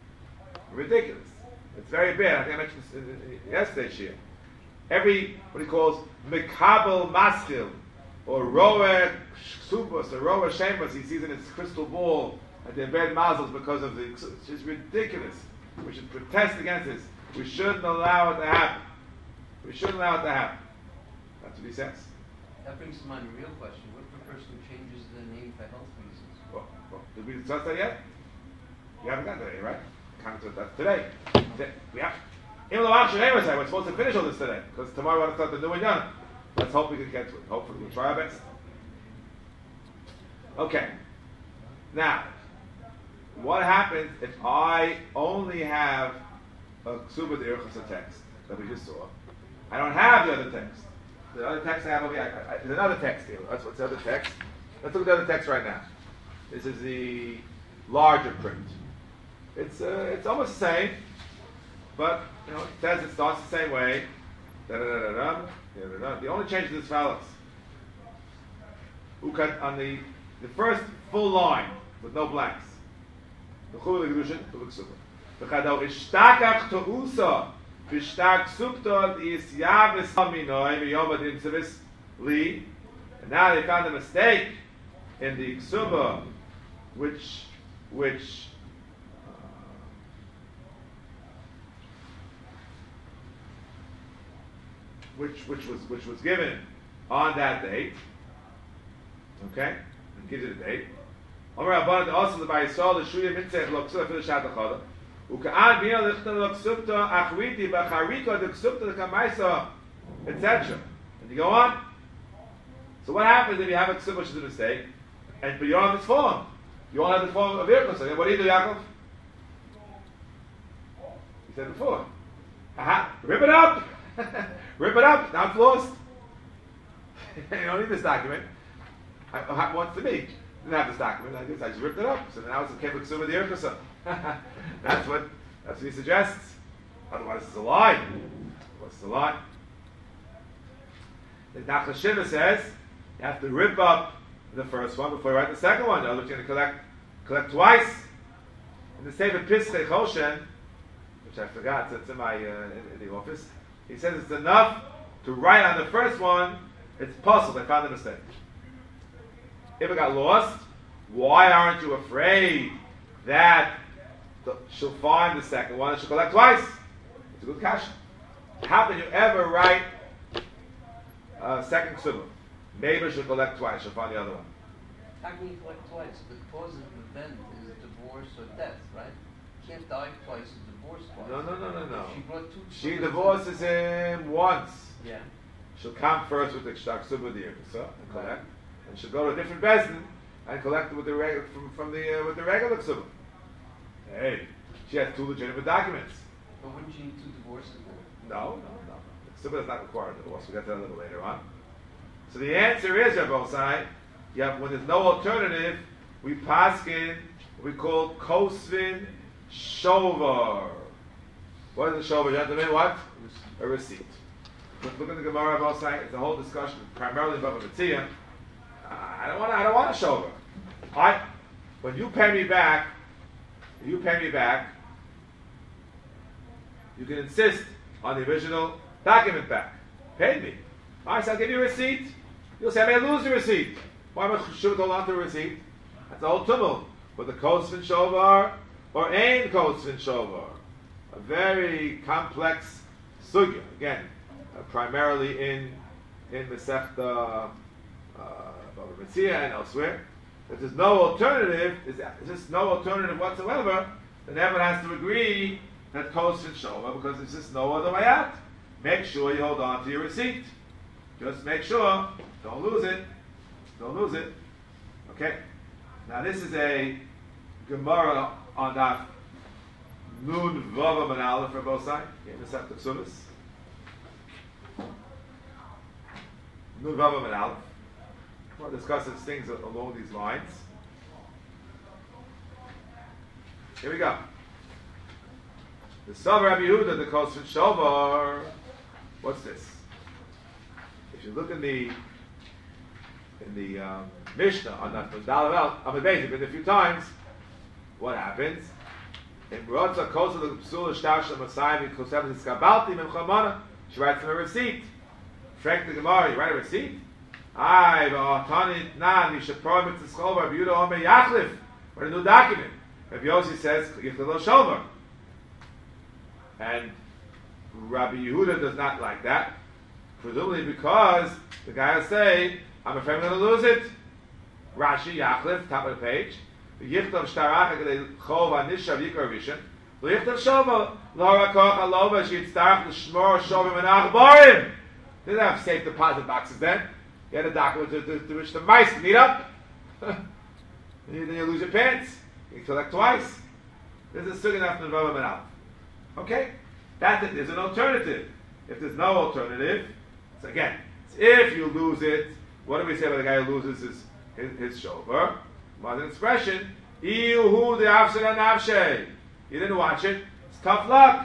It's very bad. I think I mentioned this yesterday's year. Every, what he calls Mikabel Maskil, or Roeh Subas, or Roeh Shemus, he sees in his crystal ball that they're bad mazels because of it's just ridiculous. We should protest against this. We shouldn't allow it to happen. That's what he says. That brings to mind a real question. What if a person changes their name for health reasons? Well, did we discuss that yet? You haven't got that yet, right? Come to that today. We have. We're supposed to finish all this today because tomorrow we're going to start the new one. Let's hope we can get to it. Hopefully, we'll try our best. Okay. Now, what happens if I only have a Ksuba D'Irchas text that we just saw? I don't have the other text. The other text I have over here, there's another text here. That's what's the other text. Let's look at the other text right now. This is the larger print. It's almost the same, but it says it starts the same way. The only change is as follows. On the first full line with no blanks. The V'shtak subtot is yavis aminoi v'yomadim tzivis li. And now they found a mistake in the ksuba, which was given on that date. Okay, and gives it a date. Omer Rabbanan also the Bayisol the Shuya Mitzvah lo ksuba for the Shatachada. Ukaan bina lichten lo ksubta achviti b'charika de ksubta de kamaisa, etc. And you go on. So what happens if you have a ksuba which is a mistake, and but you don't have this form? You all have the form of Irkus. So what do you do, Yaakov? He said before. Rip it up! Rip it up! Now it's lost. You don't need this document. What's to me? Didn't have this document. I just ripped it up. So now it's okay for Ksuba the Irkusa. That's what he suggests. Otherwise, it's a lie. What's the lie? The Nachla Shiva says you have to rip up the first one before you write the second one. Otherwise, you're going to collect twice. In the Sefer Piskei Choshen, which I forgot, so it's in my in the office. He says it's enough to write on the first one. It's possible. I found a mistake. If it got lost, why aren't you afraid that she'll find the second one and she'll collect twice? It's a good question. How can you ever write a second ksuba? Maybe she'll collect twice, she'll find the other one. How can you collect twice? The cause of the event is divorce divorce or death, right? Can't die twice and divorce twice. No. She brought two She children. divorces him once. Yeah. She'll come first with the Kshak Subba and collect, Right. and she'll go to a different bezdin and collect it with the with the regular Ksuba. Hey, she has two legitimate documents. But wouldn't you need two divorces then? No. The Ksuba does not require a divorce. We'll get to that a little later on. So the answer is, Rabbi when there's no alternative, we paskin what we call kosvin shovar. What is a shovar, gentlemen? What? A receipt. Look at the Gemara of Osai. It's a whole discussion, primarily about Mitzvah. I don't want a shover. When you pay me back, you can insist on the original document back. Pay me. Alright, so I'll give you a receipt. You'll say I may lose the receipt. Why am I should hold on to a receipt? That's the whole tumult. But the kosvin shovar or ain kosvin shovar. A very complex sugya. Again, primarily in Masechta Bava Metzia and elsewhere. If there's no alternative, is just no alternative whatsoever, then everyone has to agree that kosvin shovar because there's just no other way out. Make sure you hold on to your receipt. Just make sure, don't lose it. Okay? Now this is a Gemara on that Nun Vavam and Aleph for both sides. In the Masechta Ksubas. Nun Vavam and Aleph. We'll discuss things along these lines. Here we go. The Savar Rabbi Yehuda, the Kosvin Shovar. What's this? If you look in the Mishnah on that Dalavel, I'm been a few times. What happens? In Rotza Kosa the Psula Shtash Masai Kosev Skabalti Memchamana, she writes him a receipt. Frank the Gemara, you write a receipt? I Tanit Nan, Yishapor Mitzvah Rabbi Yehuda Omer Yachlif. Write a new document. Rabbi Yossi says Yichtel Shover. And Rabbi Yehuda does not like that. Presumably because the guy will say, I'm afraid I'm going to lose it. Rashi, Yachlif, top of the page. Yichtav shtarach agedei chov anishav yikar rishon. Yichtav shova l'hara koch alova sheyitztarach l'shmor shovim and achborim. They didn't have safe deposit boxes then. You had a document to which the mice can eat up. Then you lose your pants. You collect twice. There's a sugan after the Rava Menal. Okay? There's an alternative. If there's no alternative, so again, if you lose it, what do we say about the guy who loses his shover? Modern expression, Iuhu de Avshara Navshe. You didn't watch it. It's tough luck.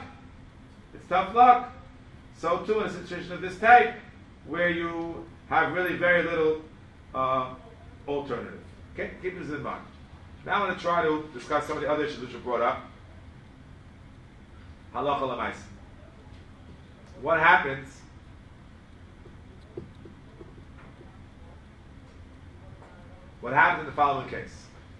So too in a situation of this type, where you have really very little alternative. Okay? Keep this in mind. Now I'm going to try to discuss some of the other issues which were brought up. Halacha l'mais. What happens in the following case?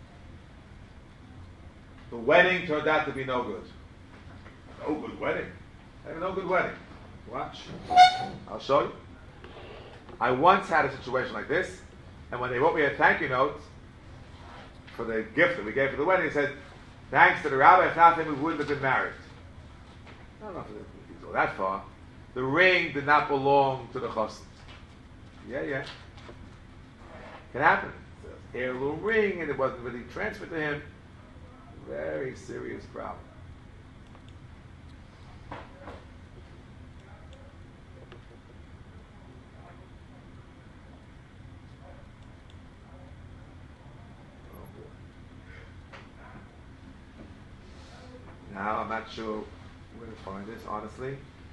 The wedding turned out to be no good. No good wedding. No good wedding. Watch. I'll show you. I once had a situation like this, and when they wrote me a thank you note for the gift that we gave for the wedding, they said, thanks to the rabbi, if not him, we wouldn't have been married. I don't know if we go that far. The ring did not belong to the chassid. Yeah. Can happen. It's an heirloom ring, and it wasn't really transferred to him. Very serious problem. Now I'm not sure where to find this, honestly.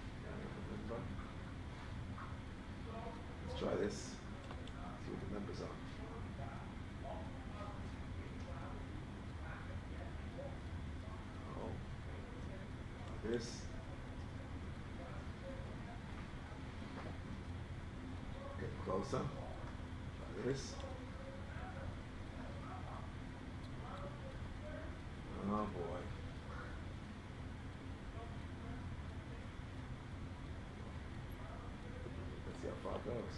Let's try this. See what the numbers are. Oh, this. Get closer. Try this. Oh boy. Let's see how far it goes.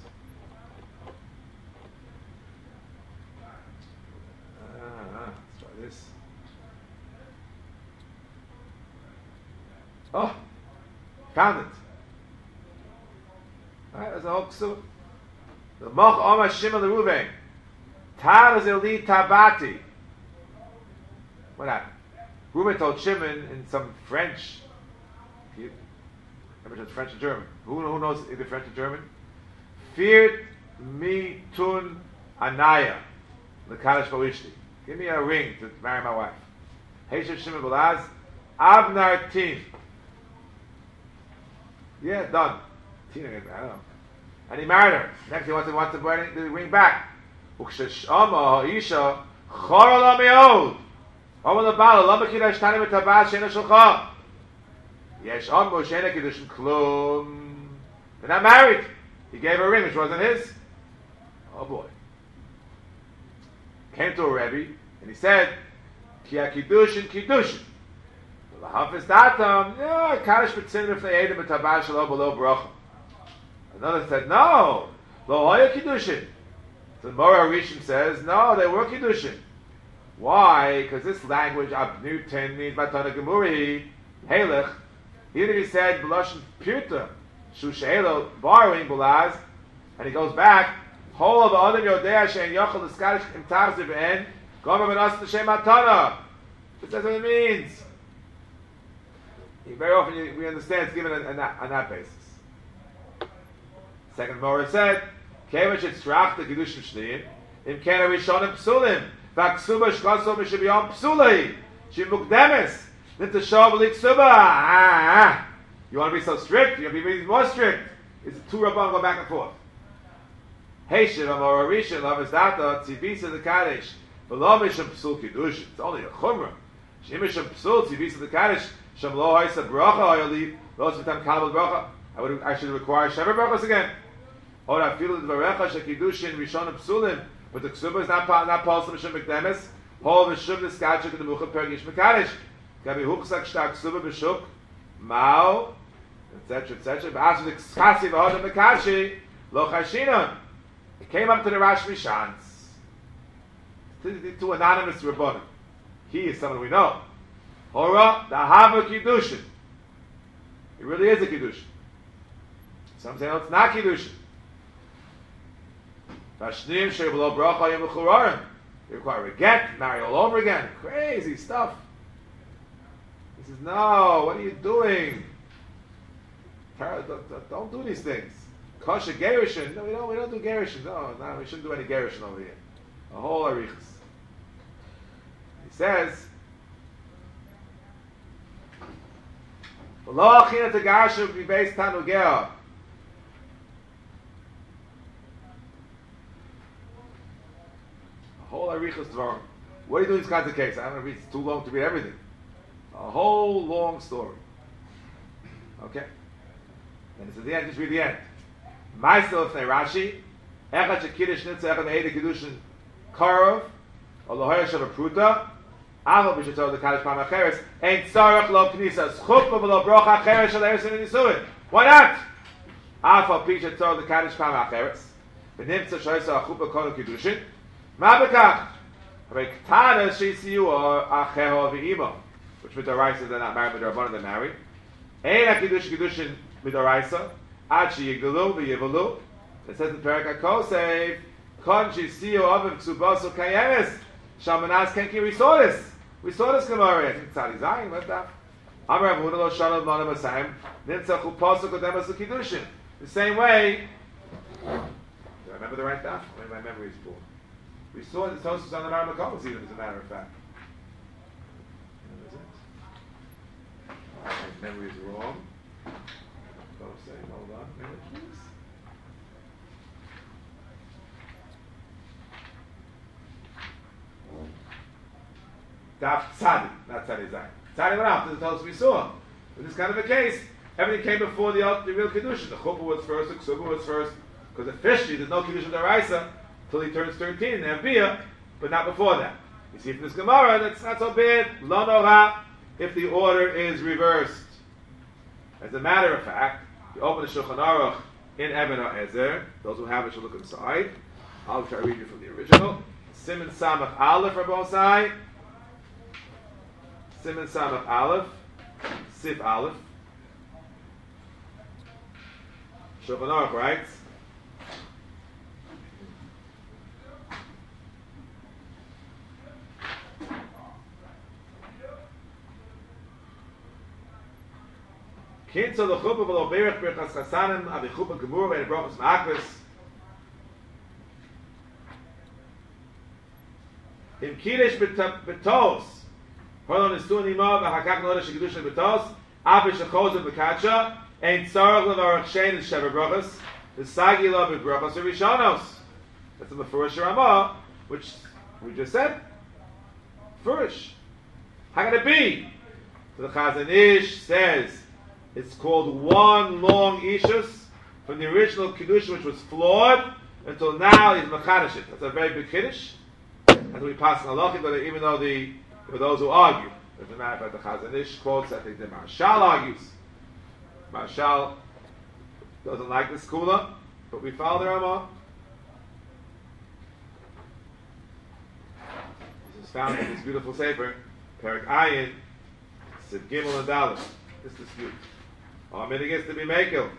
Let's try this. Oh, found it. Alright, there's a whole ksuba. The Moch Omar Shimon the Ruvain. Tar Zeli Tabati. What happened? Ruvain told Shimon in some French. Remember it's French and German. Who knows either French or German? Feared me tun anaya. L'kadosh Balishti. Give me a ring to marry my wife. Heishav Shimon Balaz. Avnar Tin. Yeah, done. Tina, I don't know. And he married her. Next he wants to bring the ring back. Ukshashama ha'isha chora la me'od. Oma l'bala la mekidash tani v'tabas she'ena shalcha. Yesh ambo she'ena kiddush klum. They're not married. He gave her a ring which wasn't his. Oh boy. Came to a Rebbe and he said, Ki ha-kiddushin kiddushin. The Hafiz datam, yeah, kaddish b'tzinim if they ate him v'tabas shelo below bracha. Another said, no, lo hoya kiddushin. So the Mora Rishon says, no, they were kiddushin. Why? Because this language, abnutin, means matana gemuri, halech. Even if he said, b'loshin pirta, shushelo, borrowing bulaz, and he goes back, whole of the other yodea she'en yochel l'skadish im tarzi v'en, gomer v'nos l'shem matana. This is what it means. Very often we understand it's given on that basis. Second Mora said, "Kevach etzrach the kedushin shniyim im ken harishonim psulim v'aksuba shkaso m'shebiyom psulei shemukdemes nitashov l'iksuba." You want to be so strict? You want to be even more strict? It's two rabban go back and forth. Heishiv amor arishin lavis data tzivisa the kaddish v'lo misham psul kedushin. It's only a chumrah. Shemisham psul tzivisa the kaddish shem lo ha'isa bracha ha'yoli lo tzvitam kabel bracha. I should require Shever brachas again. Or I feel the Varecha Shekidushin Rishon Psulim, but the Ksuba is not Paulson Mishum Mekdemes. Hol V'Shuv Niskachik in the Mucha Pergish Mekadish. Gabi Huchsak Shtak Ksuba B'Shuk Mao, etc., etc. But after the Kskasi V'Hodam Mekashi Lo Chashinon, it came up to the Rashi Shans. Two anonymous Rabbanim. He is someone we know. Hora the Hava Kiddushin. It really is a Kiddushin. Some say no, it's not Kiddushin. Vashnim she'below bracha yom v'churarim. You require a get, marry all over again. Crazy stuff. He says, no, what are you doing? Don't do these things. Kosher gerushin. No, we don't do gerushin. No, we shouldn't do any gerushin over here. A whole arichas. He says, Lo achina tegarshu b'beis tanugea. Whole arichas dvarim. What do you do in these kinds of cases? I don't know if it's too long to read everything. A whole long story. Okay? And it's at the end, just read the end. Ma'aseh lefnei Rashi, echad shekiddush nitzah echad me'eda kiddushin karov, or lohoya sheva pruta, aval b'shetol the kaddish pam acheres, ein tzarech lo k'nisa, schupah v'lo brocha acheres shel eresin and yisuin. Why not? Aval b'shetol the kaddish pam acheres, v'nimtza shoysa achupa kono kiddushin, ma bekach, v'ktana sheisiyu or acheho v'imo, which midoraisa they're not married, midorabanan they're married. Ein ha-kiddush kiddushin midoraisa, ad sheyigdalu v'yivalu. It says in Perek HaKosef, kon sheisiyu oviv ksubaso kayemes, shamanas kenki, we saw this Gemara, I think Tzadi Zayin, what's that? Amar Rav Huna lo shalom l'anam asayim, nimtzachu pasuk odemas l'kiddushin. The same way, do I remember the right stuff? Maybe my memory is poor. We saw the Tosfos on the Mar Makom even, as a matter of fact. My memory is wrong. Hold on. Minute, please. Daf Tzadi, not Tzadi Zayin. Tzadi went after the Tosfos we saw. In this kind of a case, everything came before the real Kiddushin. The Chuppah was first, the Ksubah was first, because officially there's no Kiddushin D'Oraisa till he turns 13 in Aviyah, but not before that. You see from this Gemara, that's not so bad. Lo nora, if the order is reversed. As a matter of fact, you open the Shulchan Aruch in Eben HaEzer. Those who have it should look inside. I'll try to read you from the original. Siman Samach Aleph Rabbosai. Siman Samach Aleph. Sif Aleph. Shulchan Aruch writes, Kinzo the chuppah v'lo berach birchas chasanim avi chuppah gemur v'en brachos ma'akvis im kiddush betos holon nistu nima v'hakak noda shekiddush betos avi shechozer b'kadsha ein tzarach levarach shein and shever brachos v'sagi lo b'brachos v'rishonos. That's in the Furish Ramah, which we just said. Furish. How can it be? So the Chazon Ish says it's called one long Ishus from the original Kiddush, which was flawed, until now he's Mechadish it. That's a very big Kiddush. And we pass on Halachic, but even though for those who argue, as a matter of fact, the Chazon Ish quotes, I think the Marshal argues. Marshal doesn't like the Skula, but we follow the Ramah. This is found in this beautiful Sefer, Perek Ayin, Sid Gimel and Dalet. This dispute. Our minig is to be Mekel.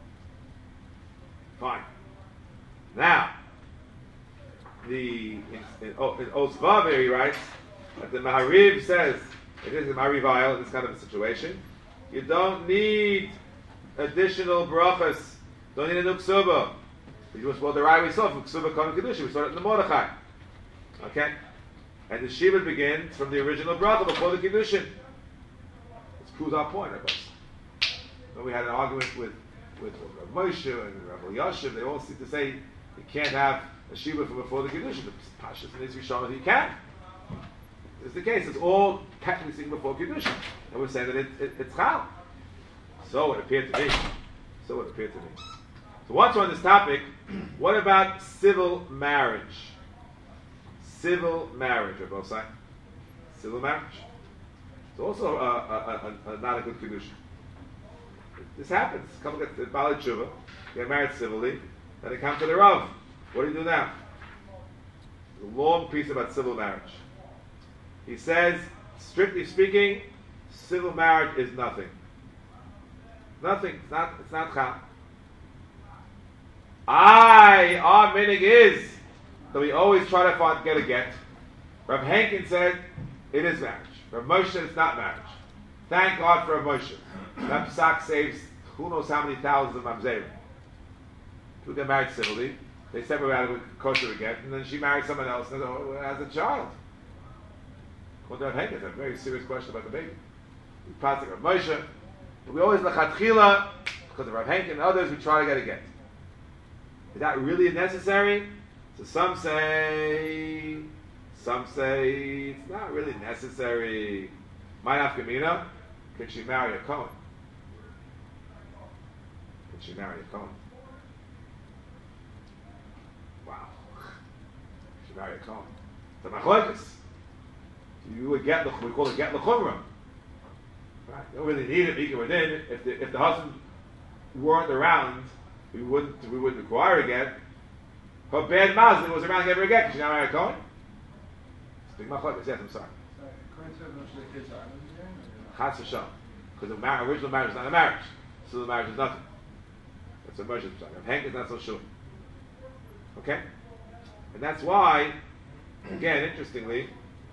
Fine. Now, in Osvav he writes that the Maharib says, it is the Maharivayel in this kind of a situation, you don't need additional brachas, don't need a nuksuba. You just, well, the right we saw from Ksuba Kon Kedusha, we saw it in the Mordechai. Okay? And the Shiva begins from the original bracha before the Kiddushin. This proves our point, I guess. When we had an argument with Rav Moshe and Rav Yashiv, they all seem to say you can't have a Shiva from before the Kiddushin. The Pashas and Izvi Shama, you can. It's the case. It's all technically seen before Kiddushin. And we're saying that it's Chal. So it appeared to be. So once we're on this topic, what about civil marriage? Civil marriage, Rabbi Osai. Civil marriage. It's also not a good condition. This happens. Couple get Bali Tshuva, get married civilly, then they come to the Rav. What do you do now? There's a long piece about civil marriage. He says, strictly speaking, civil marriage is nothing. Nothing. It's not chal. Our minig is that we always try to get a get. Rav Henkin said it is marriage. Rav Moshe said it's not marriage. Thank God for Rav Moshe. That psak saves who knows how many thousands of mamzerim. Two get married civilly. They separated with kosher again, and then she married someone else and has a child. According to Rav Henkin, it's a very serious question about the baby. We pass it Rav Moshe. But we always lechatchila, because of Rav Henkin and others, we try to get a get. Is that really necessary? So some say it's not really necessary. My nafkamina, can she marry a Kohen? Can she marry a Kohen? Wow. Can she marry a Kohen? It's a machlokes. You would get we call it get l'chumra. Right? You don't really need it because within. If the husband weren't around, we wouldn't require a get. Her bad Muslim was around to give her a get. Can she not marry a Kohen? Big machlokes. Yes, I'm sorry. Chas v'sham. Because the original marriage is not a marriage. So the marriage is nothing. That's what Moshe is saying. Hank is not so sure. Okay? And that's why, again, interestingly,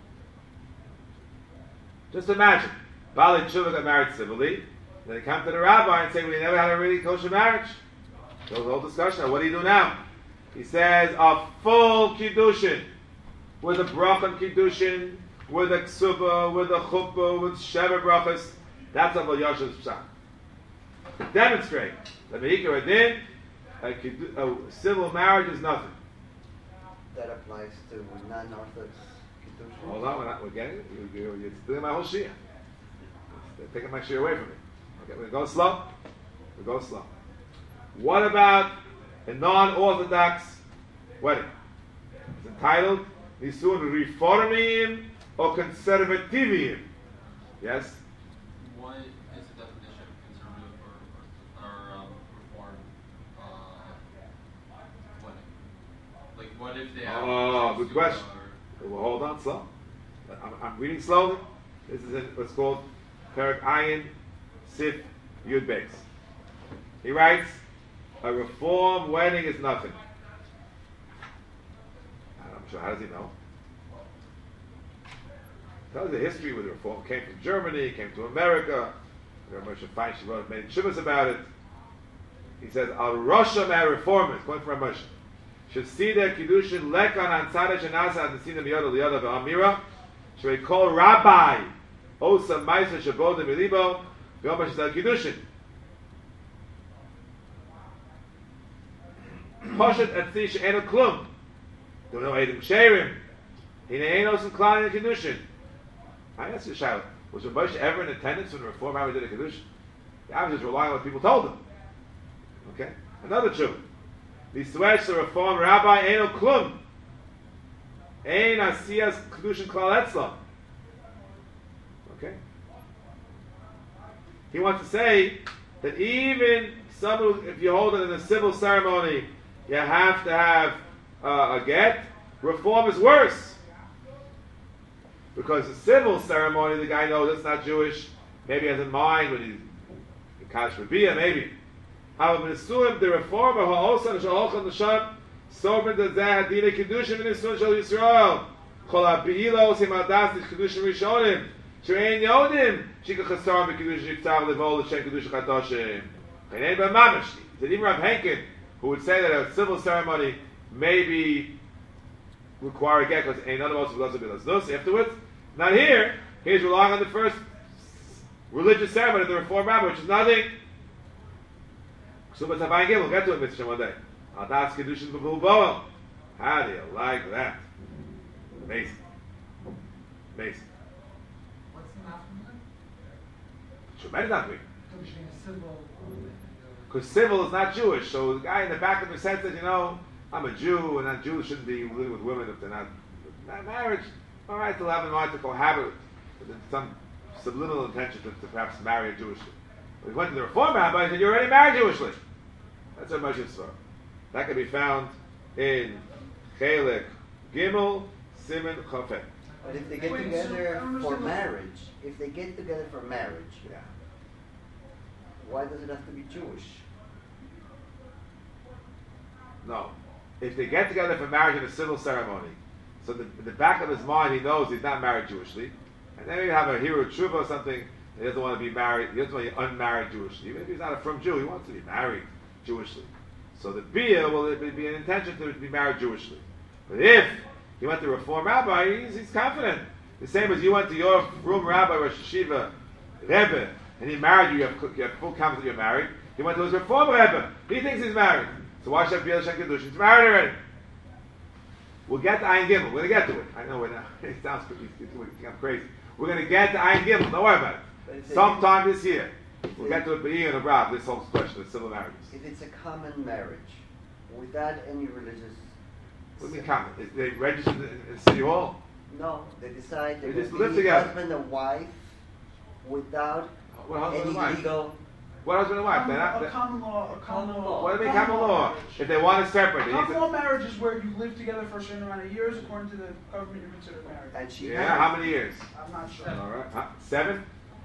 just imagine, Bali Tshuva got married civilly, then they come to the rabbi and say, we never had a really kosher marriage. So the whole discussion, what do you do now? He says, a full Kiddushin, with a bracha Kiddushin, with a ksuba, with a chuppah, with sheva brachas. That's Abel Yashiv's psak. To demonstrate that Meikar Adin, a civil marriage is nothing. That applies to non-Orthodox Kiddushin. Hold on, we're getting it. You're stealing my whole shia. They're taking my shia away from me. Okay, we're going to go slow. What about a non-Orthodox wedding? It's entitled Nisun Reformim or Conservativim. Yes? What is the definition of conservative or reform wedding? Like, what if they have... Oh, good question. Well, hold on, slow. I'm reading slowly. This is what's called Perek Ayin Sif Yud Beis. He writes, a reform wedding is nothing. I'm sure, how does he know? Tells the history with the reform. Came from Germany, came to America. Moshe Feinstein wrote many shivas about it. He says, Al Rosham reformers, going from Moshe, should see their Kiddushin lekan an tzadeh shenasa and see them yoda liyada v'amira, should we call Rabbi Osa Maisa Shabodim Elibo, V'yom HaShizal Kiddushin. Poshet Etzi She'eno Klum. There were no Eidim Sherim. Hine Enos and Klal in the Kiddushin. I asked you, Shiloh, was Moshe ever in attendance when the Reform Rabbi did a Kiddushin? The Rabbi was just relying on what people told him. Okay? Another truth. The Swedish Reform Rabbi Eno Klum. Ein Asiyas Kiddushin Klal Etzlam. Okay? He wants to say that even someone, if you hold it in a civil ceremony, you have to have a get. Reform is worse. Because the civil ceremony, the guy knows it's not Jewish. Maybe he has in mind when he's in Kadosh Rabia, maybe. However, the reformer, ha'osan sha'olchan l'sham, sovereign the zeh hadina kedushin v'nisun shal Yisrael. Chol ha'be'ilos him adas kedushin rishonim. She'ein yodim shika chasar b'kedushin yiftach levol l'shem kedushin chatoshim. Chenein b'mamash. That even Rav Henkin, who would say that a civil ceremony may be require a get because ain't none of us will be those afterwards. Not here. He's relying on the first religious ceremony of the Reform Rabbi, which is nothing. We'll get to it, Mr. one day. Adas Kedushin B'Bul Boel. How do you like that? Amazing. Amazing. What's the matter with that? Tremendous not me. Civil. Because civil is not Jewish. So the guy in the back of the said that, you know, I'm a Jew, and Jews shouldn't be living with women if they're not marriage. All right, they'll have in mind to cohabit with some subliminal intention to perhaps marry a Jewish. But he went to the Reform Rabbi and said, "You're already married Jewishly." That's what Moshe saw. That can be found in Chelek Gimel Siman Chafet. But if they get together for marriage, Yeah. why does it have to be Jewish? No. If they get together for marriage in a civil ceremony, so in the back of his mind he knows he's not married Jewishly, and then maybe have a hero tshuva or something, he doesn't want to be married, he doesn't want to be unmarried Jewishly. Even if he's not a from Jew, he wants to be married Jewishly. So the bia will be an intention to be married Jewishly. But if he went to Reform Rabbi, he's confident. The same as you went to your room Rabbi, Rosh Hashiva, Rebbe, and he married you, you have full confidence that you're married. He went to his Reform Rebbe, he thinks he's married. So why should I be able to Shem Kedushin? He's married already. We'll get to Ayin Gimel. We're going to get to it. I know we're not. It sounds I'm crazy. We're going to get to Ayin Gimel. Don't worry about it. Sometime this year. We'll get to it B'Iyah and Abraham, this whole question of civil marriages. If it's a common marriage, without any religious... What do you mean common? They registered in City Hall? No, they decide They they're just going live to be together. husband and wife without What husband any and wife? legal... What husband and wife? They're not, A common law. what do you mean common law? If they want to separate, they need Common law to... marriage is where you live together for a certain amount of years. According to the government, you're considered married. And she Yeah, has, how many years? I'm not sure. All right. 7?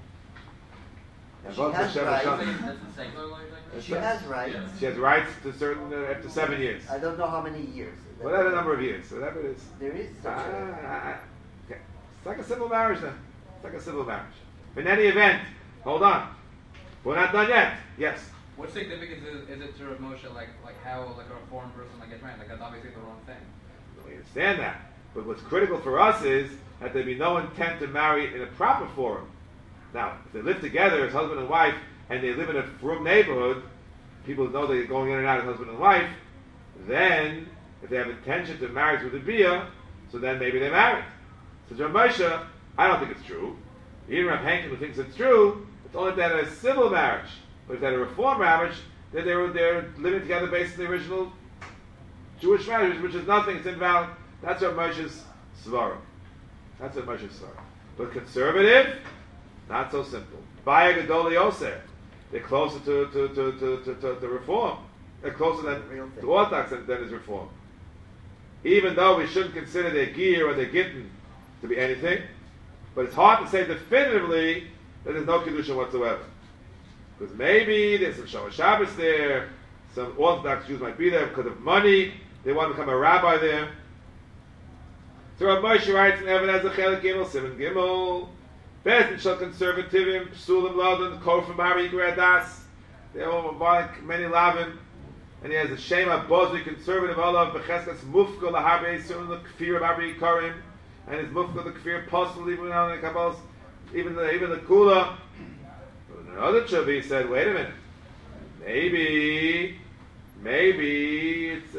She has rights. That's the same. She has rights. She has rights to certain, after 7 years. I don't know how many years. Whatever number of years, whatever it is. There is such a... Okay. It's like a civil marriage then. It's like a civil marriage. In any event, hold on. We're not done yet. Yes. What significance is it to Rav Moshe, like how like a reformed person like gets married? Like that's obviously the wrong thing. We understand that. But what's critical for us is that there be no intent to marry in a proper forum. Now, if they live together as husband and wife, and they live in a frum neighborhood, people know they're going in and out as husband and wife, then, if they have intention to marry with a bia, so then maybe they're married. So Rav Moshe, I don't think it's true. Even Rav Henkin, who thinks it's true, it's only if they had a civil marriage. But if they had a reform marriage, then they're living together based on the original Jewish marriage, which is nothing, it's invalid. That's Rav Moshe's svara. That's Rav Moshe's svara. But conservative, not so simple. Baya Gedoli Yoser. They're closer to reform. They're closer to Orthodox than is reform. Even though we shouldn't consider their gear or their gittin to be anything, but it's hard to say definitively that there's no Kedusha whatsoever. Because maybe there's some Shomer Shabbos there, Some Orthodox Jews might be there because of money. They want to become a rabbi there. So Rav Moshe writes in Even Ezer Chelik Gimel, Siman Gimel, Beis Din Shel Conservativim, Psulim Ladan, Kol from Hari Yigrei Das. They all like many lavim. And he has a Shema Bozri conservative olav becheskas mufka laharbe yisurim the kfir of Hari Yikarim, and his mufka the kfir possible even on the Kabbalah, even the Kula. But another Chavi he said, wait a minute, maybe it's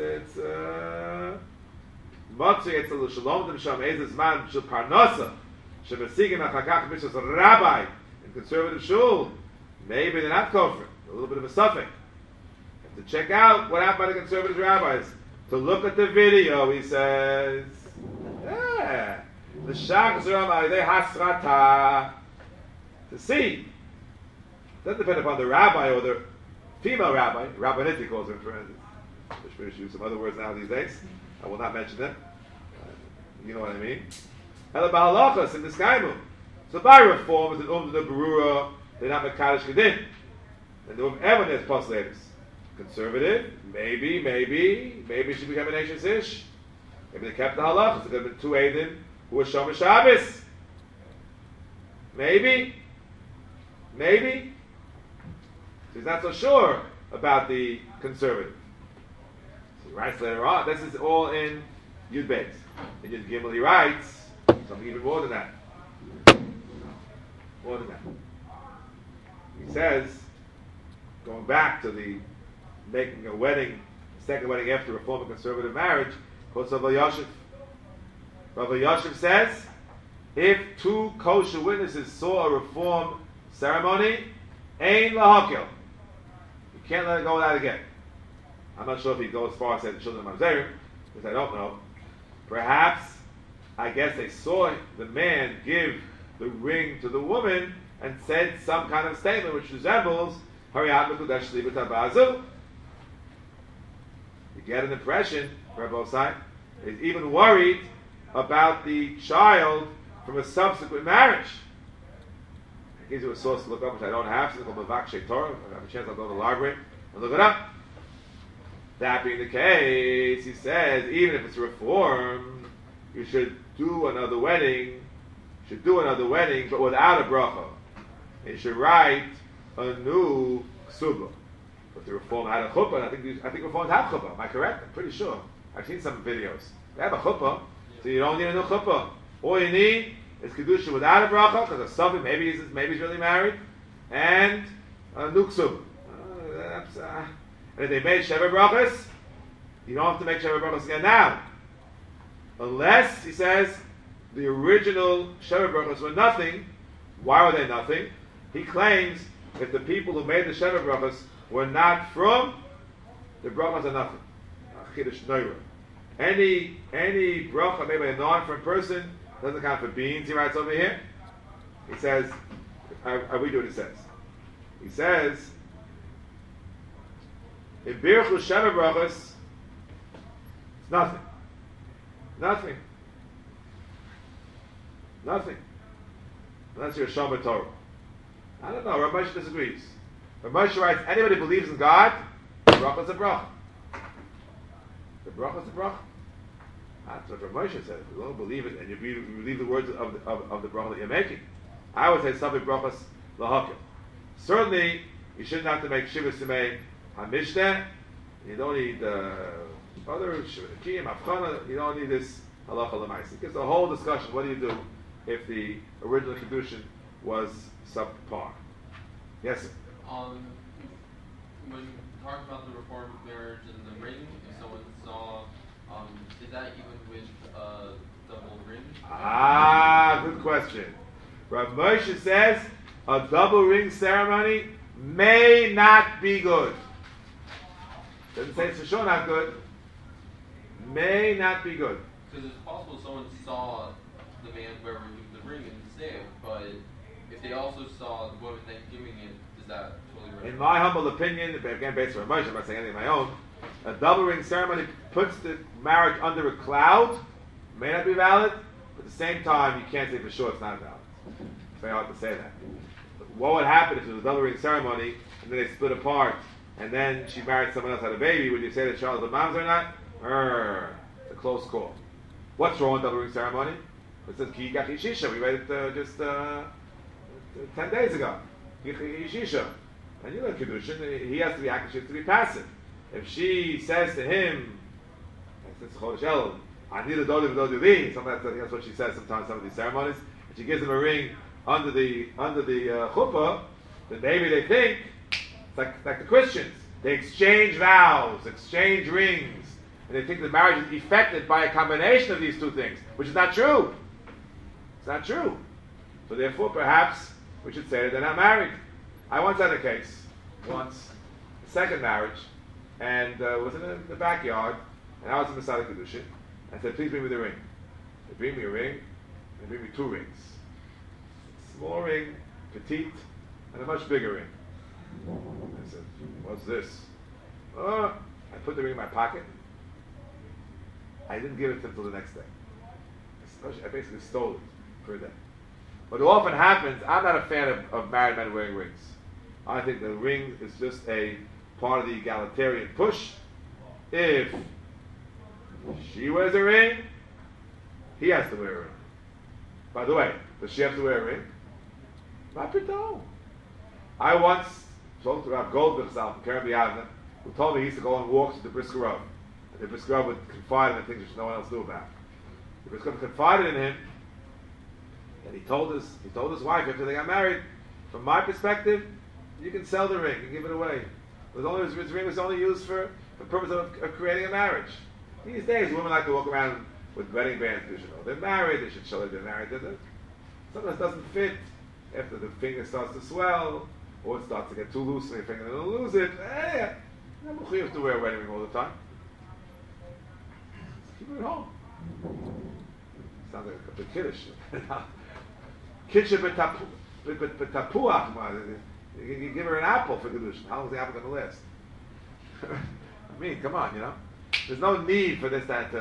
Matzi it's a Shalom Dem Sham Ezes Man Shul Parnasa Shemesigim Achakach Mishas Rabbi in conservative shul. Maybe they're not kofar. A little bit of a suffix. To check out what happened by the conservative rabbis. To look at the video, he says, yeah, the Shach Zerama they hasrata. To see, it doesn't depend upon the rabbi or the female rabbi. Rabbinity calls him for instance. Which use some other words now these days. I will not mention them. You know what I mean. Ela b'halachas in this kaimu. So by reform, it's an the berura. They're not mekadosh kedin. And the everyone there's postulators. Conservative, maybe it should become a nation's ish. Maybe they kept the halachas. There could have been two Eidim who were Shomer Shabbos. Maybe. So he's not so sure about the conservative. So he writes later on, this is all in Yud Beis. In Yud Gimel he writes something even more than that. He says, going back to the making a wedding, second wedding after reform of conservative marriage, quotes Rav Yashiv. Rav Yashiv says, if two kosher witnesses saw a reform ceremony, ein lahakil. You can't let it go without again. I'm not sure if he goes as far as saying the children of Mamzer, because I don't know. Perhaps, I guess they saw the man give the ring to the woman and said some kind of statement which resembles Hariyat Mekudesh Libat Abazu. You get an impression, Rabbi Osai, is even worried about the child from a subsequent marriage. It gives you a source to look up, which I don't have, so it's called Mavak Shei Torah. If I have a chance, I'll go to the library and look it up. That being the case, he says, even if it's reform, you should do another wedding, but without a bracha. You should write a new ksuba. But the reform had a chuppah, and I think reforms have chuppah. Am I correct? I'm pretty sure. I've seen some videos. They have a chuppah, so you don't need a new chuppah. All you need is kedusha without a bracha, because a suffix, maybe he's really married, and a new ksuba. And if they made sheva brachas, you don't have to make sheva brachas again now. Unless, he says, the original sheva brachas were nothing. Why were they nothing? He claims if the people who made the sheva brachas were not from, the brachas are nothing. Chidush Neira. Any bracha made by a non-from person doesn't count for beans, he writes over here. He says, I read what he says. He says, in Birchu Sheva brachas, it's nothing. Unless you're a Shomer Torah. I don't know, Rav Moshe disagrees. Rav Moshe writes, anybody who believes in God, the bracha is a bracha. The bracha is a bracha. That's what Rav Moshe says. If you don't believe it, and you believe the words of the bracha that you're making, I would say Sabik brachas lahakil. Certainly, you shouldn't have to make Shiva Simei HaMishneh. You don't need other Kiyim, Avchana. You don't need this halacha l'maisi. It's a whole discussion. What do you do if the original kedushin was subpar? Yes, sir. When you talk about the reformed marriage and the ring, if someone saw, is that even with double ring? Good question. Rav Moshe says a double ring ceremony may not be good. Doesn't say it's for sure not good. May not be good. Because it's possible someone saw the man wear the ring and say, but if they also saw the woman then giving it, is that totally right? In my humble opinion, again based on Rav Moshe, I'm not saying anything of my own, a double ring ceremony puts the marriage under a cloud. May not be valid, but at the same time, you can't say for sure it's not valid. It's very hard to say that. What would happen if it was a double ring ceremony and then they split apart and then she married someone else, had a baby, would you say the child is the mom's or not? It's a close call. What's wrong with double ring ceremony? It says ki yikach yishisha. We read it just 10 days ago. Yikach yishisha. And you know Kedushin, he has to be active, she has to be passive. If she says to him, I need a dodi v'dodi, sometimes that's what she says sometimes some of these ceremonies, and she gives him a ring under the chuppah, then maybe they think, it's like the Christians, they exchange vows, exchange rings, and they think the marriage is effected by a combination of these two things, which is not true. It's not true. So therefore, perhaps, we should say that they're not married. I once had a case, a second marriage, and was in the backyard, and I was in the Masada Kedushin. I said, please bring me the ring. They bring me a ring, they bring me two rings. A small ring, petite, and a much bigger ring. I said, what's this? I put the ring in my pocket. I didn't give it until the next day. I basically stole it for a day. But it often happens, I'm not a fan of married men wearing rings. I think the ring is just a part of the egalitarian push. If she wears a ring, he has to wear a ring. By the way, does she have to wear a ring? Not no. I once spoke to Rav Goldberg from Kerem Biavna, who told me he used to go on walks with the Brisker Rav. And the Brisker Rav would confide in things which no one else knew about. The Brisker Rav confided in him, and he told his wife after they got married, from my perspective, you can sell the ring and give it away. His ring was only used for the purpose of creating a marriage. These days, women like to walk around with wedding bands. They're married. They should show that they're married. Sometimes it doesn't fit. After the finger starts to swell, or it starts to get too loose, and your finger will lose it. You have to wear a wedding ring all the time. Keep it at home. Sounds like a bit kiddish. Kitchen b'tapuach. You give her an apple for Kedushin. How long is the apple going to last? I mean, come on, There's no need for this, that.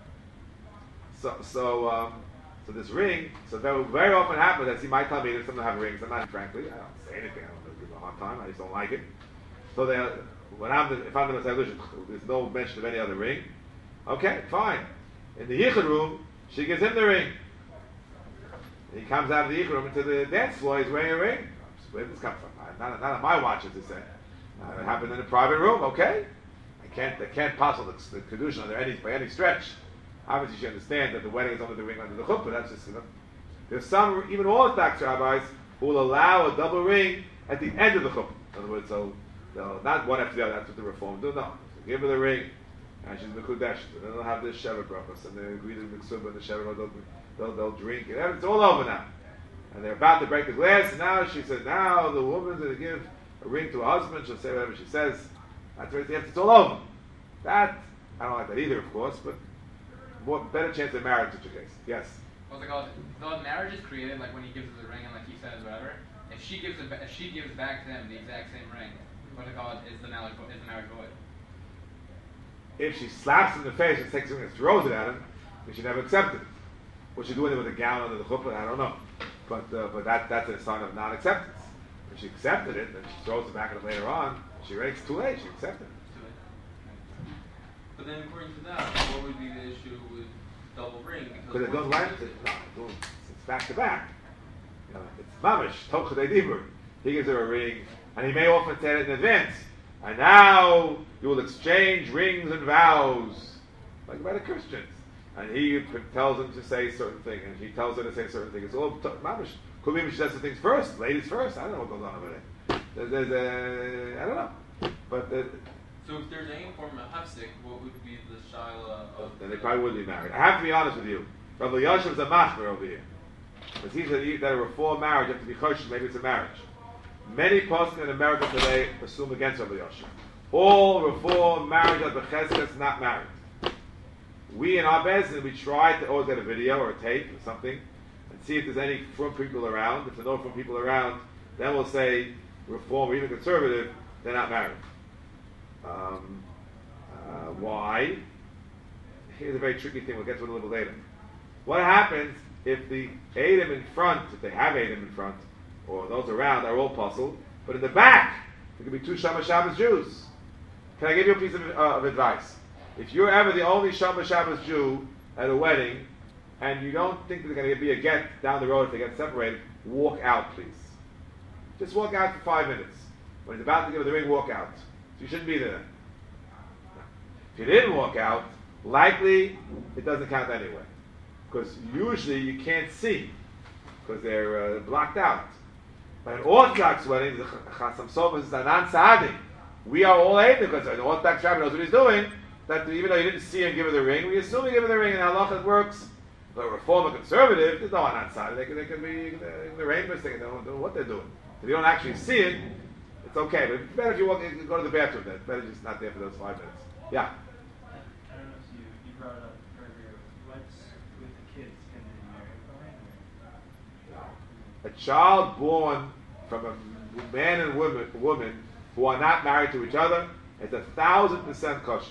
So this ring. So that very often happens that he might tell me that some have rings. I'm not, frankly, I don't say anything. I don't give them a hard time. I just don't like it. So if I'm the Messiah, there's no mention of any other ring. Okay, fine. In the yichud room, she gives him the ring. He comes out of the yichud room into the dance floor. He's wearing a ring. Where did this come from? Not on my watch, as they say. It happened in a private room. Okay, they can't possibly the kedusha by any stretch. Obviously, you understand that the wedding is under the ring under the chuppah. That's just There's some even Orthodox rabbis who will allow a double ring at the end of the chuppah. In other words, so not one after the other. That's what the Reform do. No, so give her the ring, and she's mekudesh. And then they'll have this shevet brachos, and they agree to the mitzvah and the shevet. They'll drink it. It's all over now. And they're about to break the glass, and now she said, now the woman's going to give a ring to her husband, she'll say whatever she says. That's right, it's all over. That, I don't like that either, of course, but better chance of marriage in such a case. Yes? What's it called? The marriage is created, like when he gives her the ring and like he says whatever. If she gives back to him the exact same ring, what's it called? Is the marriage void? If she slaps him in the face and takes him and throws it at him, he should never accept it. What she doing with a gown under the chuppah, I don't know. But that's a sign of non-acceptance. If she accepted it, then she throws it back at him later on. It's too late. She accepted it. But then, according to that, what would be the issue with double ring? Because it goes right. It's back to back. It's mamish tochadei dibur. He gives her a ring, and he may often say it in advance. And now you will exchange rings and vows, like by the Christians. And he tells him to say certain thing, and she tells her to say certain thing. It's all mamish. Could be she says the things first, ladies first. I don't know what goes on over there. I don't know. But so if there's any form of hafsik, what would be the shaila of? Then they probably would be married. I have to be honest with you. Rabbi Yosef is a machmer over here. Because he said that a reform marriage, you have to be choshen, maybe it's a marriage. Many poskim in America today assume against Rabbi Yosef. All reform marriage of becheskes not married. We in our business, we try to always get a video or a tape or something and see if there's any from people around. If there are no from people around, then we'll say reform or even conservative, they're not married. Why? Here's a very tricky thing. We'll get to it a little later. What happens if the Adam in front, if they have Adam in front, or those around are all puzzled, but in the back, there could be two Shabbos Jews. Can I give you a piece of advice? If you're ever the only Shomer Shabbos Jew at a wedding, and you don't think there's going to be a get down the road if they get separated, walk out, please. Just walk out for 5 minutes. When he's about to give her the ring, walk out. So you shouldn't be there. If you didn't walk out, likely it doesn't count anyway. Because usually you can't see, because they're blocked out. But an Orthodox wedding, the Chasam Sofer is Anan Sa'adi. We are all able, because an Orthodox rabbi knows what he's doing, that even though you didn't see him give her the ring, we assume he gave her the ring, and halacha it works. But a reformer conservative, there's no Anan Sa'adi. They can be the rainbows, they can know what they're doing. If you don't actually see it, it's okay. But it's better if you go to the bathroom then. It's better just not there for those 5 minutes. Yeah? I don't know if you brought it up earlier. What's with the kids? Can they marry A child born from a man and woman who are not married to each other is 1,000% kosher.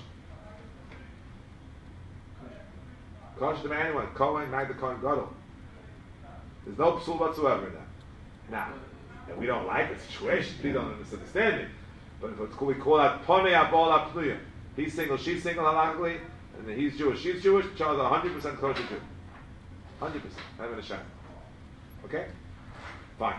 Kosher to marry anyone. Kohen, married to Kohen Gadol. There's no psul whatsoever in that. Now, if we don't like the situation, please don't misunderstand me. But we call that ponei abol apnuya. He's single, she's single halachically, and then he's Jewish, she's Jewish. The child is 100% kosher Jew. 100%. Not even a shot. Okay? Fine.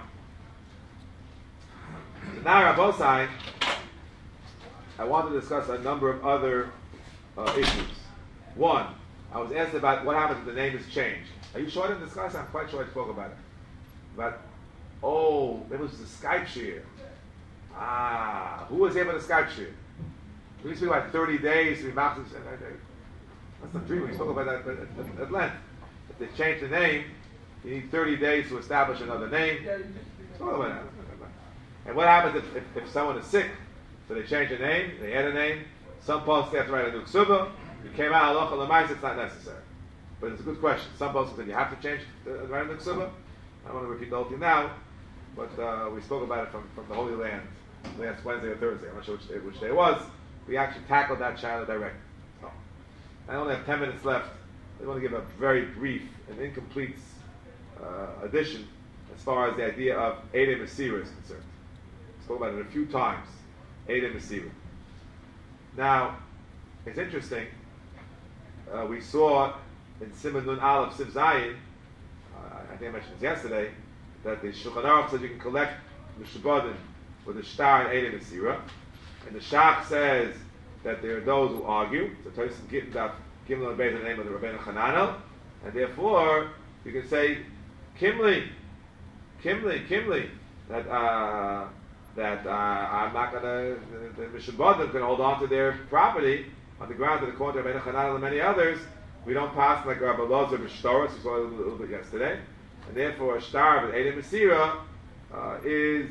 So now, Rabbosai, I want to discuss a number of other issues. One, I was asked about what happens if the name is changed. Are you sure I didn't discuss it? I'm quite sure I spoke about it. But, it was the Skype share. Who was here for the Skype share? We speak about 30 days to be machzor. That's not true. We spoke about that at length. If they change the name, you need 30 days to establish another name. Spoke about that. And what happens if someone is sick? So they change the name, they add a name. Some posts they have to write a new ksuba. You came out halacha l'maisa, it's not necessary. But it's a good question. Some posts said you have to change write a new ksuba. I don't want to repeat the whole thing now, but we spoke about it from the Holy Land last Wednesday or Thursday. I'm not sure which day it was. We actually tackled that channel directly. So, I only have 10 minutes left. I want to give a very brief and incomplete addition as far as the idea of Eidei Mesira is concerned. I spoke about it a few times. Eidei Mesira. Now, it's interesting. We saw in Siman Nun Aleph Siv Zayin, I think I mentioned this yesterday, that the Shulchan Aruch says you can collect Mishubadim with the Shtar and Eidei Mesira. And the Shach says that there are those who argue. So Tosin Gittin Daf Gimel Beis in the name of the Rabbeinu Hananel, and therefore you can say Kimli, that I'm not gonna the Mishubadim can hold on to their property on the ground of the court of Rabbeinu Hananel and many others. We don't pass like Rabbi Lozer B'Shtoros, we saw it a little bit yesterday, and therefore a Shtar with Eidei Mesira is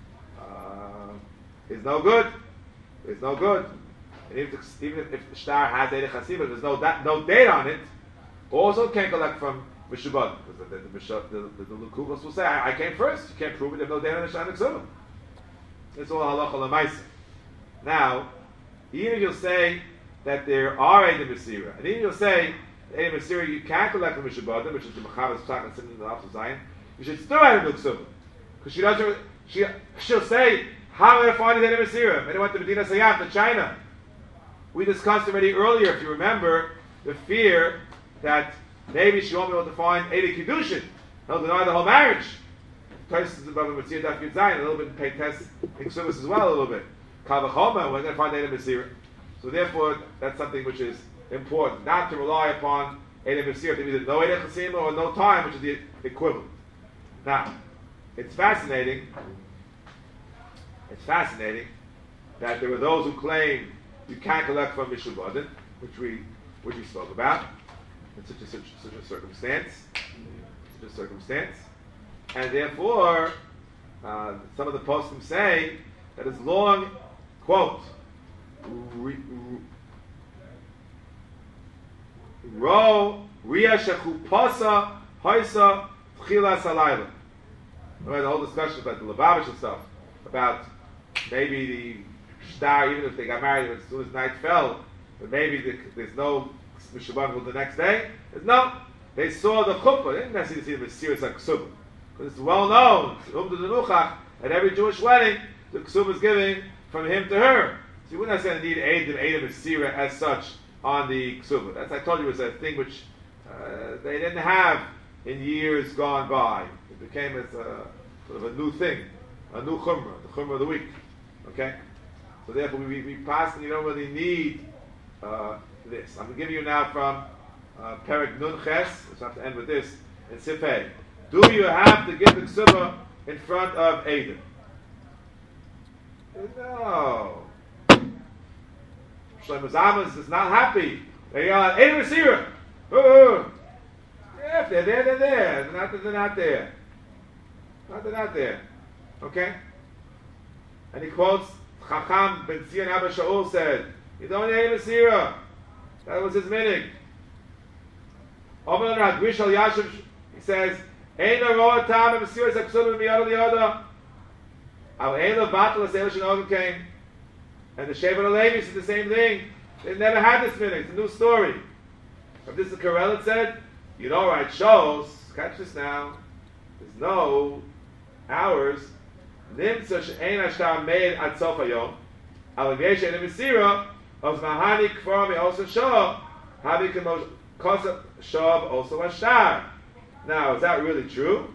no good. It's no good. And even if the Shtar has Eidei Chasiva, there's no date on it, also can't collect from Mishubad. The Lukuvos will say, I came first. You can't prove it, there's no date on the Shtar Nexuvah. It's all halacha l'maisa. Now, even if you'll say that there are Eidei Mesira, and even if you'll say Eidei Mesira you can collect from Mishubadim, which is the Mechavis Psak and Simon in the Alpha Zion, you should still have a Nexuvah. Because she'll say, how am I going to find Eidei Mesira? When I went to Medina Sayyaf, to China, we discussed already earlier, if you remember, the fear that maybe she won't be able to find Eidei Kiddushin. He'll deny the whole marriage. Tosis is above Mitzvah Daf Yud Zayin, a little bit in pay test in Ksubas as well, a little bit. Kal v'choma, we're going to find Eidei Mesira. So therefore, that's something which is important, not to rely upon Eidei Mesira to either no Eidei Chasima or no time, which is the equivalent. Now, it's fascinating that there were those who claim you can't collect from Mishubadim, which we spoke about, in such a circumstance, and therefore some of the poskim say that as long, quote, Ro Ria Shechupasa Hoisa Tchila Salayla. The whole discussion about the Lubavitch stuff, about maybe the Shtar, even if they got married as soon as night fell, but maybe there's no Mishubadim until the next day. No, they saw the chuppah. They didn't necessarily see the Mesiris like Ksubah. Because it's well known, at every Jewish wedding, the Ksubah is given from him to her. So you wouldn't necessarily need Eidim Mesira as such on the Ksuba. That's, I told you, was a thing which they didn't have in years gone by. It became as a sort of a new thing, a new Chumrah, the Chumrah of the week. Okay? So therefore we pass and you don't really need this. I'm going to give you now from Perek Nun Ches, let's have to end with this, in Sifhei. Do you have to give the Ksuba in front of Eidim? No. Shlomo Zalman is not happy. They yell out, Eidim Mesira! Oh! Yeah, if they're there, they're there. They're not there. They're not there. Okay? And he quotes Chacham Ben Zion Abba Shaul said, you don't need Eidim Mesira. That was his minig. Omer Hagrish Al Yashiv, he says, Ein Roa Tam Mesira Zaksum Miyad Liyada. Al Eila Batal Asel Shinogim came. And the Shevet Levi said the same thing. They never had this minig. It's a new story. But this is Karel said, you don't write shows. Catch this now. There's no hours. Nimtza she'ein ashtar made at sof hayom. Al yesh ein mesira of mahani kvar me also show. Havi kemos kosa show also ashtar. Now, is that really true?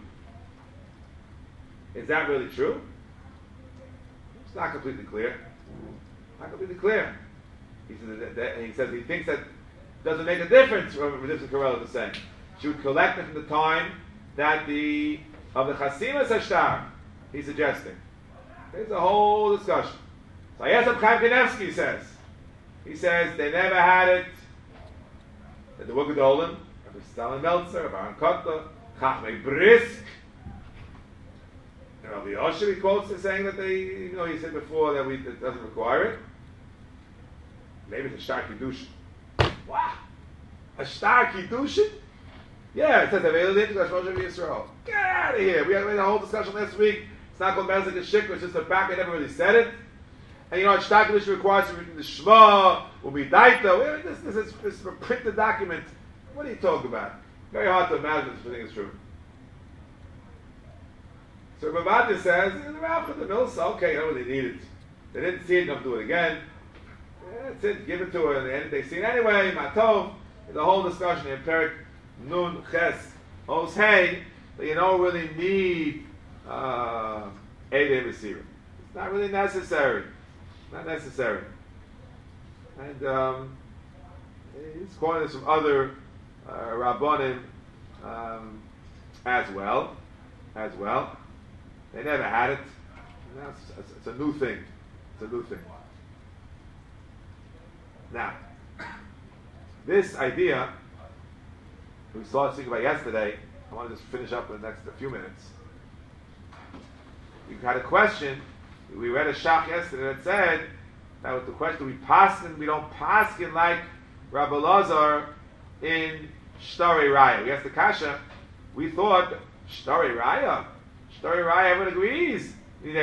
Is that really true? It's not completely clear. Not completely clear. He says he thinks that doesn't make a difference what Rav Karel is saying. She would collect it from the time that of the Chasimas Hashtar, he's suggesting. There's a whole discussion. So Yosef Chaim Kanevsky says, he says they never had it at the Wugadolim, Rabbi Stalin Meltzer, Rabbi Aaron Kotler, Chachmei Brisk. Rabbi Yosef, he quotes as saying that they, he said before that it doesn't require it. Maybe it's a Shtar Kiddushin. Wow! A Shtar Kiddushin? Yeah, it says available to Moshe Yisrael. Get out of here! We had a whole discussion last week. It's not called Mezik and Shikra, it's just the fact I never really said it. And Shtar Kiddushin requires the Shema, Umidaita. This is a printed document. What are you talking about? Very hard to imagine this thing is true. So Rabbi says, the Rav the Milsa, okay, you don't really need it. They didn't see it, don't do it again. That's it, give it to her, and they see it anyway, Matov. There's a whole discussion in Perek Nun Ches Os Hey that you don't really need Eidei Mesira. It's not really necessary. Not necessary. And he's quoting some other Rabbonim as well. They never had it. It's a new thing. It's a new thing. Now, this idea we started speaking about yesterday, I want to just finish up in the next few minutes. You had a question. We read a shach yesterday that said that was the question: we don't paskin like Rabbi Lazar in Shtari Raya. We asked the kasha. We thought Shtari Raya, everyone agrees.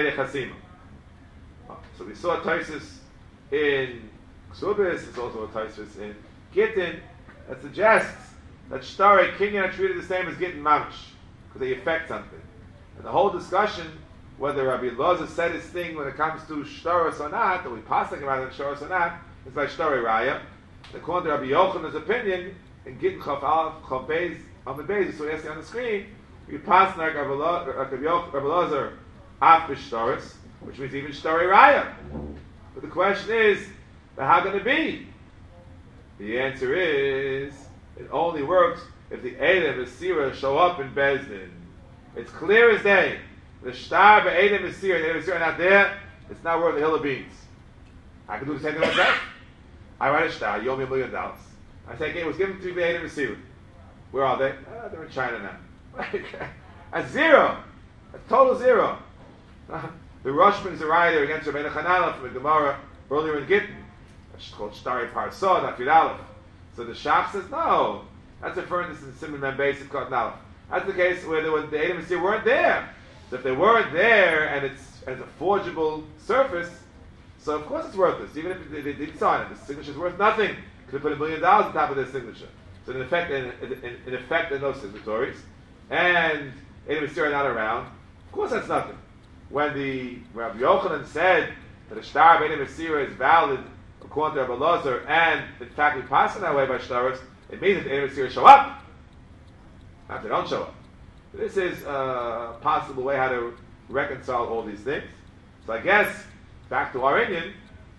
So we saw Taisus in Ksubis. It's also a Taisus in Gittin that suggests that Shtari Kinyan are treated the same as Gittin Mamish because they affect something. And the whole discussion whether Rabbi Elazar said his thing when it comes to Shtaros or not, or we pass like about Shtaros or not, is by Shtari Raya. According to Rabbi Yochanan's opinion, in Gittin Chav Aleph Chav Beis Amud Beis, so you see on the screen, we pass like Rabbi Elazar after Shtaros, which means even Shtari Raya. But the question is, how can it be? The answer is, it only works if the Eidem and Mesira show up in Bezdin. It's clear as day. The Shtar, the Eidem and Mesira, the Eidem and Mesira are not there, it's not worth a hill of beans. I can do the same thing myself. I write a Shtar, you owe me $1 million. I say, okay, it was given to me by Eidem and Mesira. Where are they? They're in China now. That's zero. That's total zero. The Rosh brings a rider against Rabbeinu Chananel from the Gemara earlier in Gittin. It's called Shtari Parsod, Afid Aleph. So the Shach says, no. That's referring to Simon Ben Beis of Kotan Aleph. That's the case where the Eidem and Mesira weren't there. So if they weren't there and it's as a forgeable surface, so of course it's worthless. Even if they didn't sign it, the signature is worth nothing. Could have put $1 million on top of their signature. So in effect, they're no signatories. And Eidem and Mesira are not around. Of course that's nothing. When the Rabbi Yochanan said that a shtar b'nei Mesira is valid according to Rabbi Elazar, and in fact we pass it that way by shtaros, it means that the b'nei Mesira show up. Not if they don't show up. So this is a possible way how to reconcile all these things. So I guess, back to our Indian,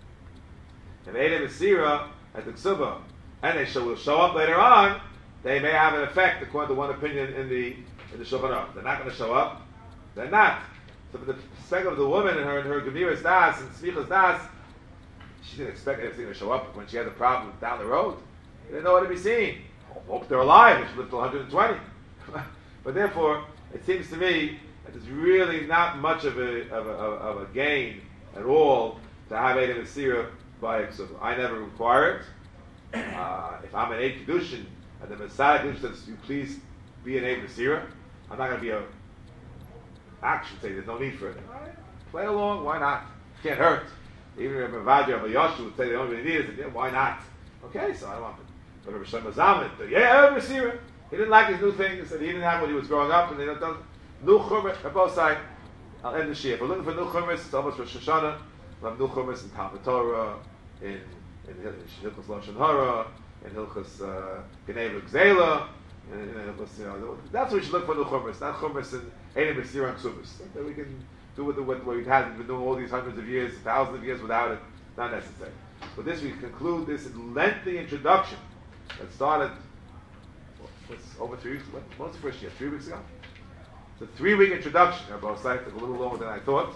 if Eidei Mesira at the Ksuba, and they will show up later on, they may have an effect according to one opinion in the Shulchan Aruch. They're not going to show up. They're not. So from the perspective of the woman and her Gemiras Das and Smichas Das, she didn't expect anything to show up when she had a problem down the road. They didn't know what to be seen. Hope they're alive. They should live till 120. But therefore, it seems to me that there's really not much of a gain at all to have Eidei Mesira by Ksuba. I never require it. If I'm an Eid Kedushin and the Messiah Kedushin says, "You please be an Eid Mesira," I'm not going to be a action say there's no need for it. Right. Play along, why not? Can't hurt. Even if Mavadia or Yoshu would say they don't really need it, yeah, why not? Okay, so I don't want it. But Rabbi Shlomo Zalman, yeah, Mesira. He didn't like his new things, and he didn't have when he was growing up, and they don't new chumras on both sides. I'll end the shir. If we're looking for new chumras, it's almost Rosh Hashanah. We'll have new chumras in Talmud Torah, in Hilchos Lashon Hara, in Hilchos Geneva Gzela, in Hilchos, that's what we should look for new chumras, not chumras in Eidei Mesira and Ksubas. That we can do with what we've had, been doing all these hundreds of years, thousands of years without it, not necessary. With this, we conclude this lengthy introduction that started over 3 weeks. What was the first year? 3 weeks ago? It's a 3-week introduction. Both sides took a little longer than I thought.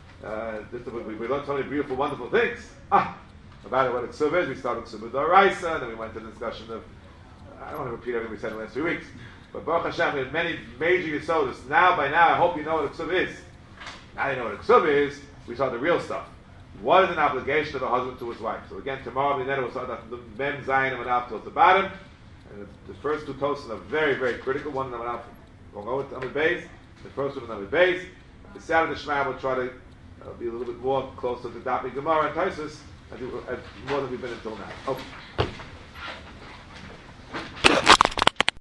We learned so many beautiful, wonderful things. About what a ksuba is. We started ksuba d'oraisa, and then we went to the discussion of, I don't want to repeat everything we said in the last 3 weeks, but Baruch Hashem, we had many major yisodas. By now, I hope you know what a ksuba is. Now you know what a ksuba is, we saw the real stuff. What is an obligation of a husband to his wife? So again, tomorrow, we'll start the Mem, Zayin, and Manaf towards the bottom. And the first 2 toasts are very, very critical. One of them will go with Amid Beis. The first one is Amid Beis. The Saturday Shema will try to be a little bit more close to the Dapei Gemara and Taisus, more than we've been until now. Okay.